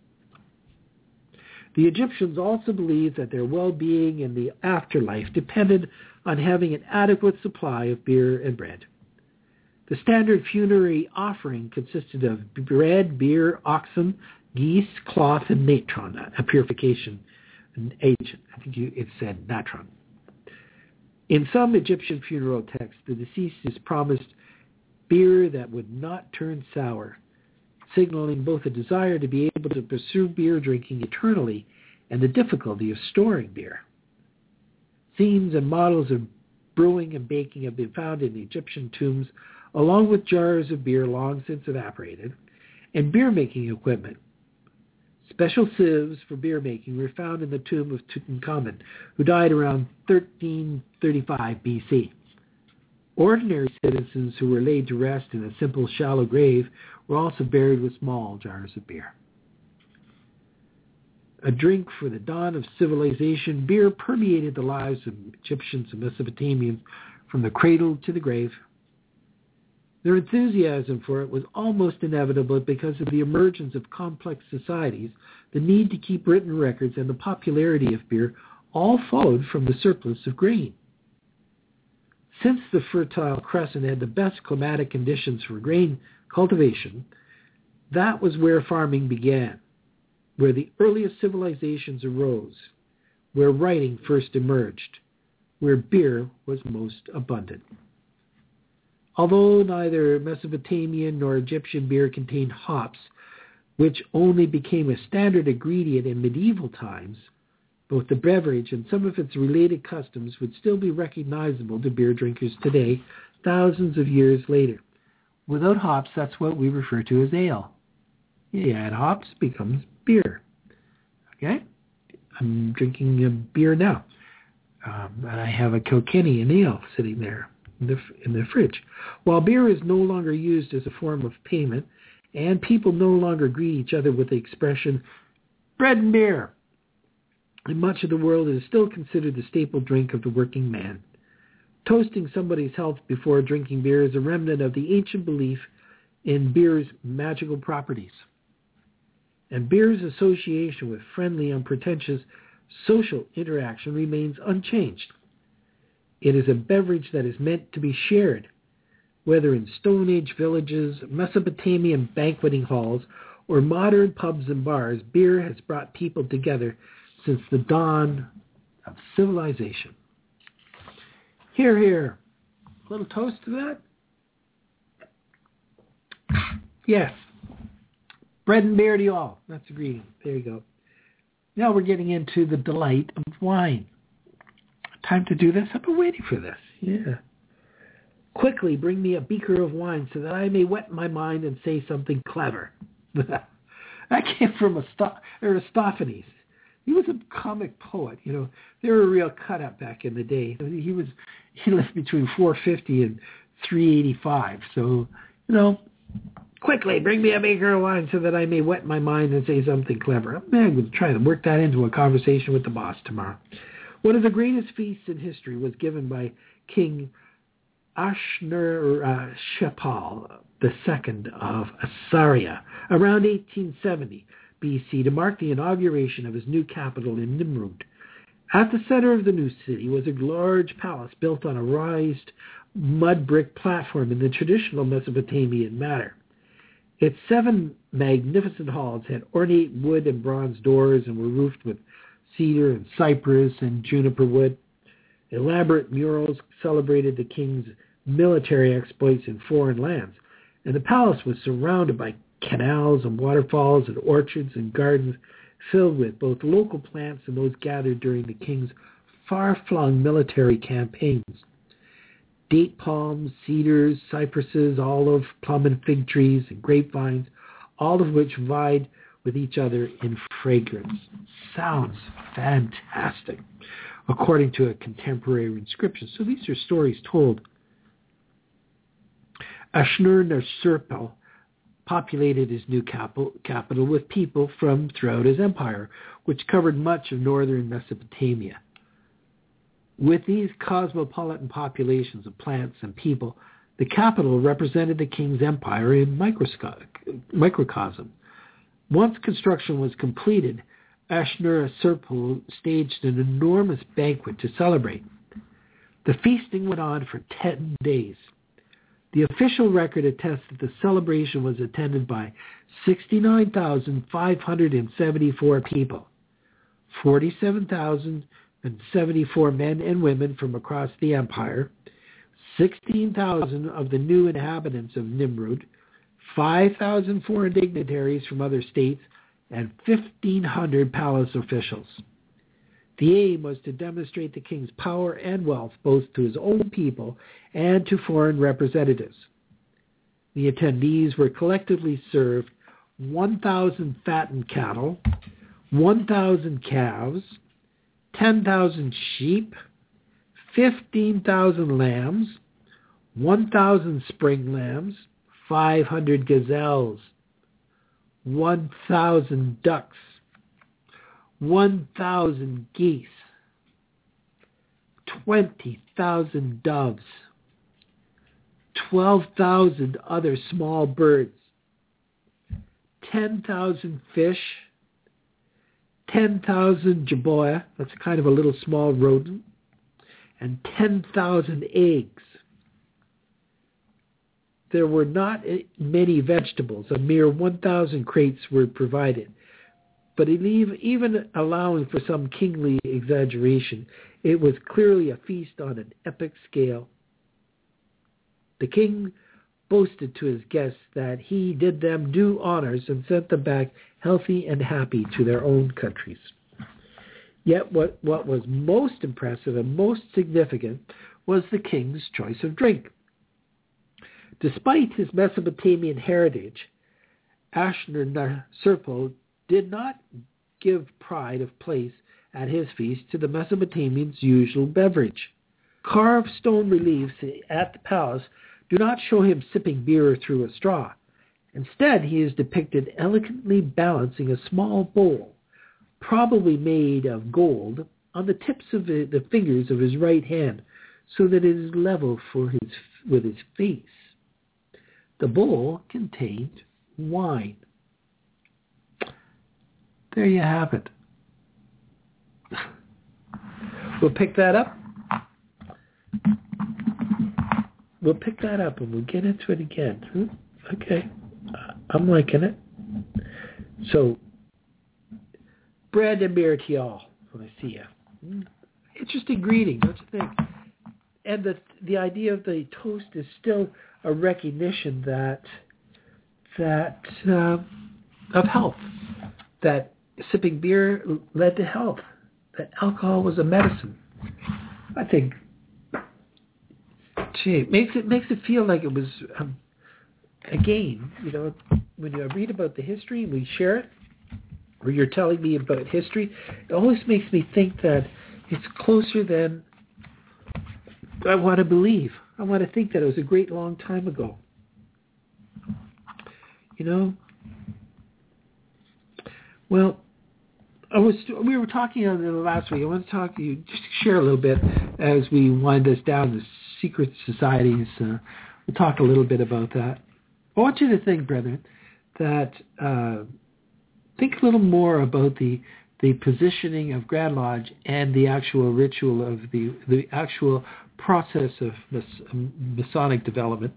The Egyptians also believed that their well-being in the afterlife depended on having an adequate supply of beer and bread. The standard funerary offering consisted of bread, beer, oxen, geese, cloth, and natron, a purification agent. I think you, it said natron. In some Egyptian funeral texts, the deceased is promised beer that would not turn sour, signaling both a desire to be able to pursue beer drinking eternally and the difficulty of storing beer. Themes and models of brewing and baking have been found in the Egyptian tombs, along with jars of beer long since evaporated, and beer-making equipment. Special sieves for beer making were found in the tomb of Tutankhamun, who died around thirteen thirty-five B C. Ordinary citizens who were laid to rest in a simple, shallow grave were also buried with small jars of beer. A drink for the dawn of civilization, beer permeated the lives of Egyptians and Mesopotamians from the cradle to the grave. Their enthusiasm for it was almost inevitable because of the emergence of complex societies, the need to keep written records, and the popularity of beer all followed from the surplus of grain. Since the Fertile Crescent had the best climatic conditions for grain cultivation, that was where farming began, where the earliest civilizations arose. where writing first emerged, where beer was most abundant. Although neither Mesopotamian nor Egyptian beer contained hops, which only became a standard ingredient in medieval times, both the beverage and some of its related customs would still be recognizable to beer drinkers today, thousands of years later. Without hops, that's what we refer to as ale. You add hops, becomes beer. Okay? I'm drinking a beer now. Um, and I have a Kilkenny and ale sitting there in the, in the fridge. While beer is no longer used as a form of payment, and people no longer greet each other with the expression, bread and beer, in much of the world it is still considered the staple drink of the working man. Toasting somebody's health before drinking beer is a remnant of the ancient belief in beer's magical properties. And beer's association with friendly, unpretentious social interaction remains unchanged. It is a beverage that is meant to be shared, whether in Stone Age villages, Mesopotamian banqueting halls, or modern pubs and bars. Beer has brought people together since the dawn of civilization. Here, here. A little toast to that? Yes. Bread and beer to you all. That's a greeting. There you go. Now we're getting into the delight of wine. Time to do this? I've been waiting for this. Yeah. Quickly bring me a beaker of wine so that I may wet my mind and say something clever. That came from Aristophanes. He was a comic poet. You know, they were a real cut up back in the day. He was he lived between four fifty and three eighty-five. So, you know, quickly bring me a beaker of wine so that I may wet my mind and say something clever. I'm going to try to work that into a conversation with the boss tomorrow. One of the greatest feasts in history was given by King Ashurnasirpal the Second of Assyria around eighteen seventy B C to mark the inauguration of his new capital in Nimrud. At the center of the new city was a large palace built on a raised mud brick platform in the traditional Mesopotamian manner. Its seven magnificent halls had ornate wood and bronze doors and were roofed with cedar and cypress and juniper wood. Elaborate murals celebrated the king's military exploits in foreign lands, and the palace was surrounded by canals and waterfalls and orchards and gardens filled with both local plants and those gathered during the king's far-flung military campaigns. Date palms, cedars, cypresses, olive, plum and fig trees, and grapevines, all of which vied with each other in fragrance. Sounds fantastic, according to a contemporary inscription. So these are stories told. Ashurnasirpal populated his new capital, capital with people from throughout his empire, which covered much of northern Mesopotamia. With these cosmopolitan populations of plants and people, the capital represented the king's empire in microcosm. Once construction was completed, Ashurnasirpal staged an enormous banquet to celebrate. The feasting went on for ten days. The official record attests that the celebration was attended by sixty-nine thousand five hundred seventy-four people, forty-seven thousand seventy-four men and women from across the empire, sixteen thousand of the new inhabitants of Nimrud, five thousand foreign dignitaries from other states, and fifteen hundred palace officials. The aim was to demonstrate the king's power and wealth both to his own people and to foreign representatives. The attendees were collectively served one thousand fattened cattle, one thousand calves, ten thousand sheep, fifteen thousand lambs, one thousand spring lambs, five hundred gazelles, one thousand ducks, one thousand geese, twenty thousand doves, twelve thousand other small birds, ten thousand fish, ten thousand jaboya, that's kind of a little small rodent, and ten thousand eggs. There were not many vegetables. A mere one thousand crates were provided. But even allowing for some kingly exaggeration, it was clearly a feast on an epic scale. The king boasted to his guests that he did them due honors and sent them back healthy and happy to their own countries. Yet what, what was most impressive and most significant was the king's choice of drink. Despite his Mesopotamian heritage, Ashurnasirpal did not give pride of place at his feast to the Mesopotamians' usual beverage. Carved stone reliefs at the palace do not show him sipping beer through a straw. Instead, he is depicted elegantly balancing a small bowl, probably made of gold, on the tips of the fingers of his right hand, so that it is level for his, with his face. The bowl contained wine. There you have it. We'll pick that up. We'll pick that up and we'll get into it again. Hmm? Okay. I'm liking it. So, bread and beer to y'all when I see you. Interesting greeting, don't you think? And the the idea of the toast is still a recognition that that uh, of health, that sipping beer led to health, that alcohol was a medicine. I think, gee, it makes it makes it feel like it was um, a game. You know, when you read about the history and we share it, or you're telling me about history, it always makes me think that it's closer than I want to believe. I want to think that it was a great long time ago. You know? Well, I was. We were talking on the last week. I want to talk to you, just to share a little bit as we wind this down, the secret societies. Uh, we'll talk a little bit about that. I want you to think, brethren, that uh, think a little more about the the positioning of Grand Lodge and the actual ritual of the the actual process of Masonic development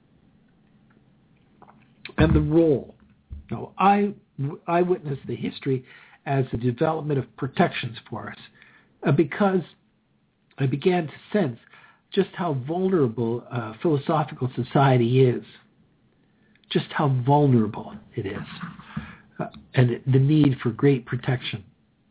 and the role. Now, I I witnessed the history as the development of protections for us, uh, because I began to sense just how vulnerable uh, philosophical society is, just how vulnerable it is, uh, and the need for great protection.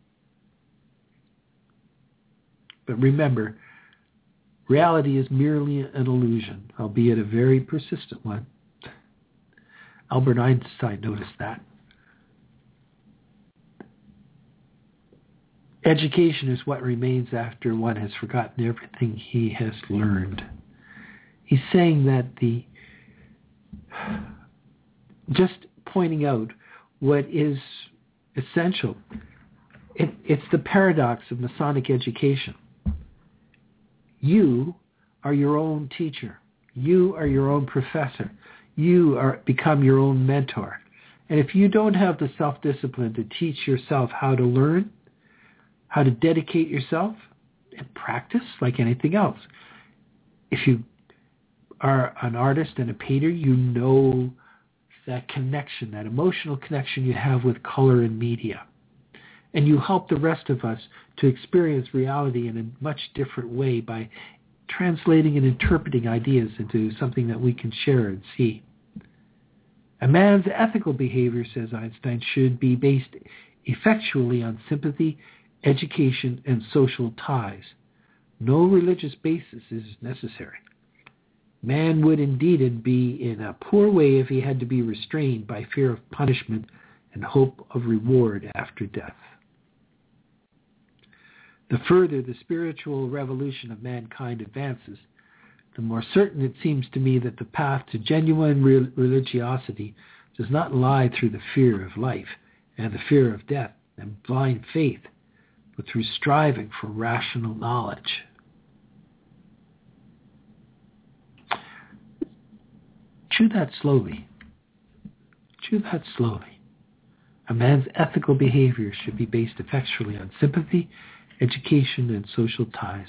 But remember, reality is merely an illusion, albeit a very persistent one. Albert Einstein noticed that. Education is what remains after one has forgotten everything he has learned. He's saying that the just pointing out what is essential. It, it's the paradox of Masonic education. You are your own teacher. You are your own professor. You are become your own mentor. And if you don't have the self-discipline to teach yourself how to learn, how to dedicate yourself and practice like anything else. If you are an artist and a painter, you know that connection, that emotional connection you have with color and media. And you help the rest of us to experience reality in a much different way by translating and interpreting ideas into something that we can share and see. A man's ethical behavior, says Einstein, should be based effectually on sympathy, education, and social ties. No religious basis is necessary. Man would indeed be in a poor way if he had to be restrained by fear of punishment and hope of reward after death. The further the spiritual revolution of mankind advances, the more certain it seems to me that the path to genuine re- religiosity does not lie through the fear of life and the fear of death and blind faith, but through striving for rational knowledge. Chew that slowly. Chew that slowly. A man's ethical behavior should be based effectually on sympathy, education, and social ties.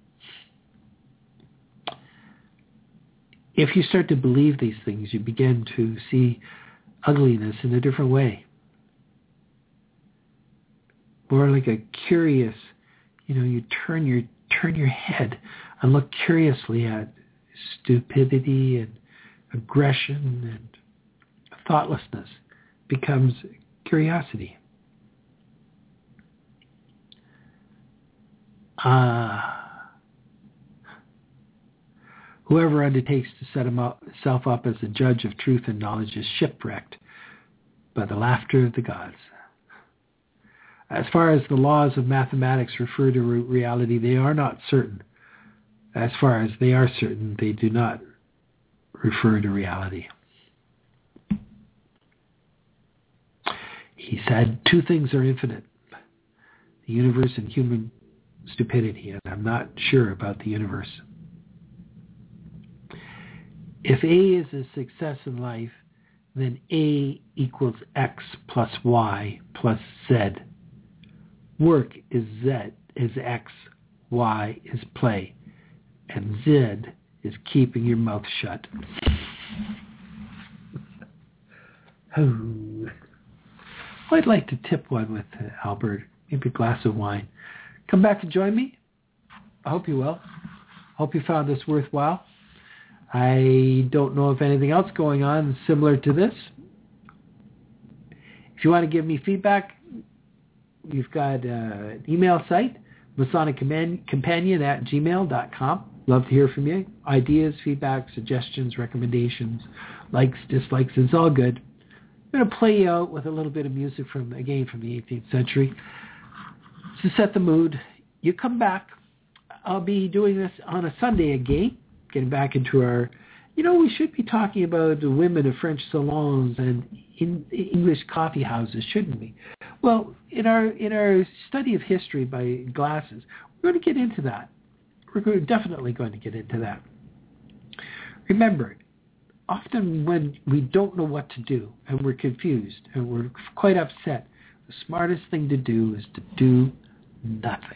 If you start to believe these things, you begin to see ugliness in a different way. more like a curious, you know, you turn your turn your head and look curiously at stupidity and aggression and thoughtlessness becomes curiosity. Ah. Uh, Whoever undertakes to set himself up as a judge of truth and knowledge is shipwrecked by the laughter of the gods. As far as the laws of mathematics refer to reality, they are not certain. As far as they are certain, they do not refer to reality. He said, two things are infinite, the universe and human stupidity, and I'm not sure about the universe. If A is a success in life, then A equals X plus Y plus Z. Work is Z, is X, Y is play, and Z is keeping your mouth shut. Oh. I'd like to tip one with uh, Albert, maybe a glass of wine. Come back and join me. I hope you will. Hope you found this worthwhile. I don't know if anything else going on similar to this. If you want to give me feedback, you've got uh, an email site, Masonic Companion at gmail dot com. Love to hear from you. Ideas, feedback, suggestions, recommendations, likes, dislikes, it's all good. I'm going to play you out with a little bit of music from, again, from the eighteenth century to set the mood. You come back. I'll be doing this on a Sunday again. Getting back into our, you know, we should be talking about the women of French salons and in English coffee houses, shouldn't we? Well, in our in our study of history by glasses, we're going to get into that. We're definitely going to get into that. Remember, often when we don't know what to do and we're confused and we're quite upset, the smartest thing to do is to do nothing.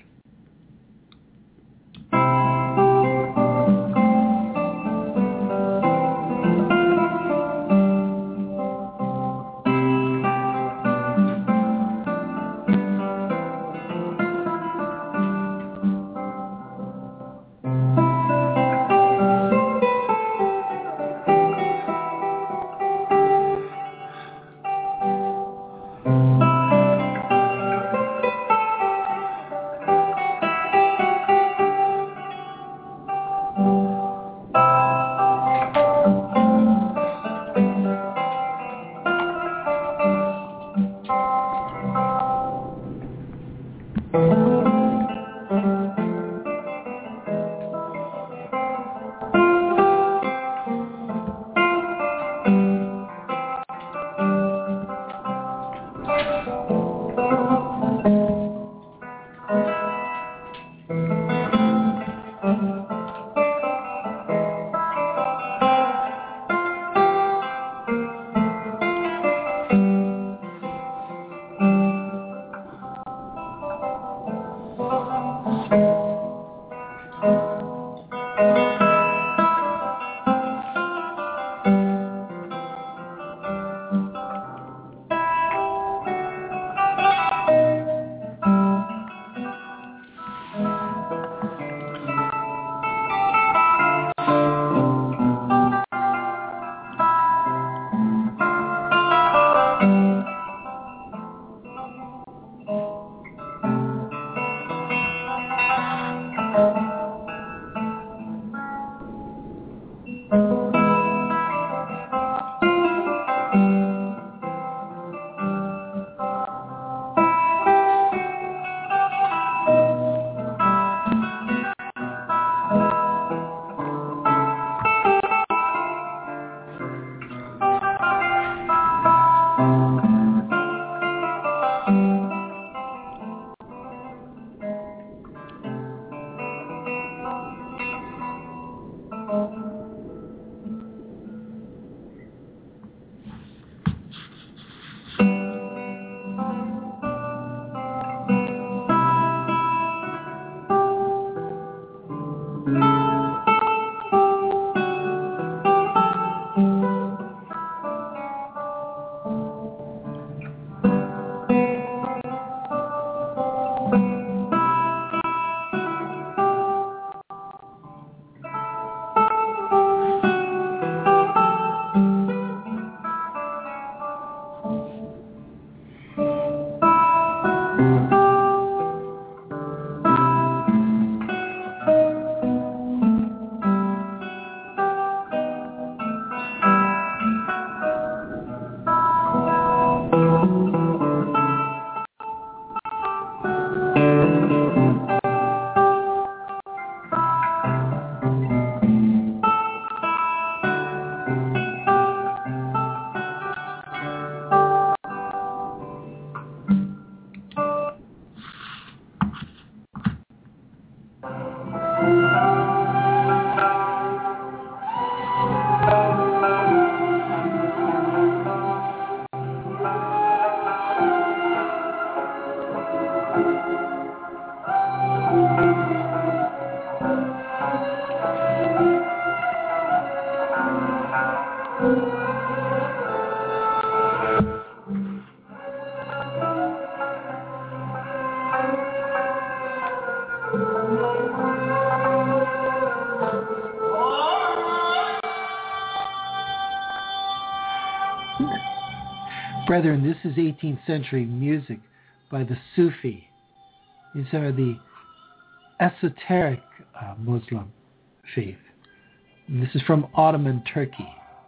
Brethren, this is eighteenth century music by the Sufi. These are the esoteric uh, Muslim faith. And this is from Ottoman Turkey.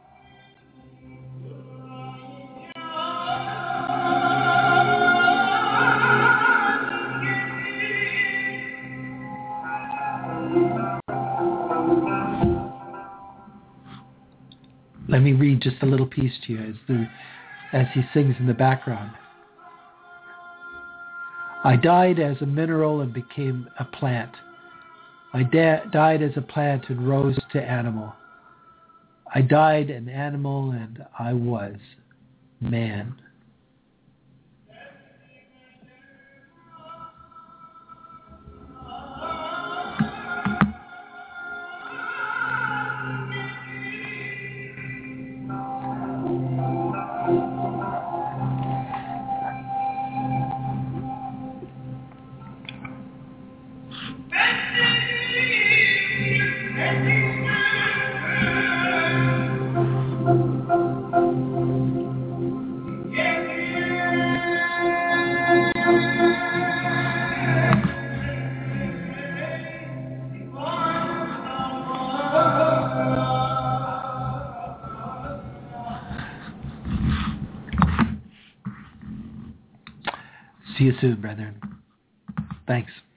Let me read just a little piece to you as, the, as he sings in the background. I died as a mineral and became a plant. I da- died as a plant and rose to animal. I died an animal and I was man. See you soon, brethren. Thanks.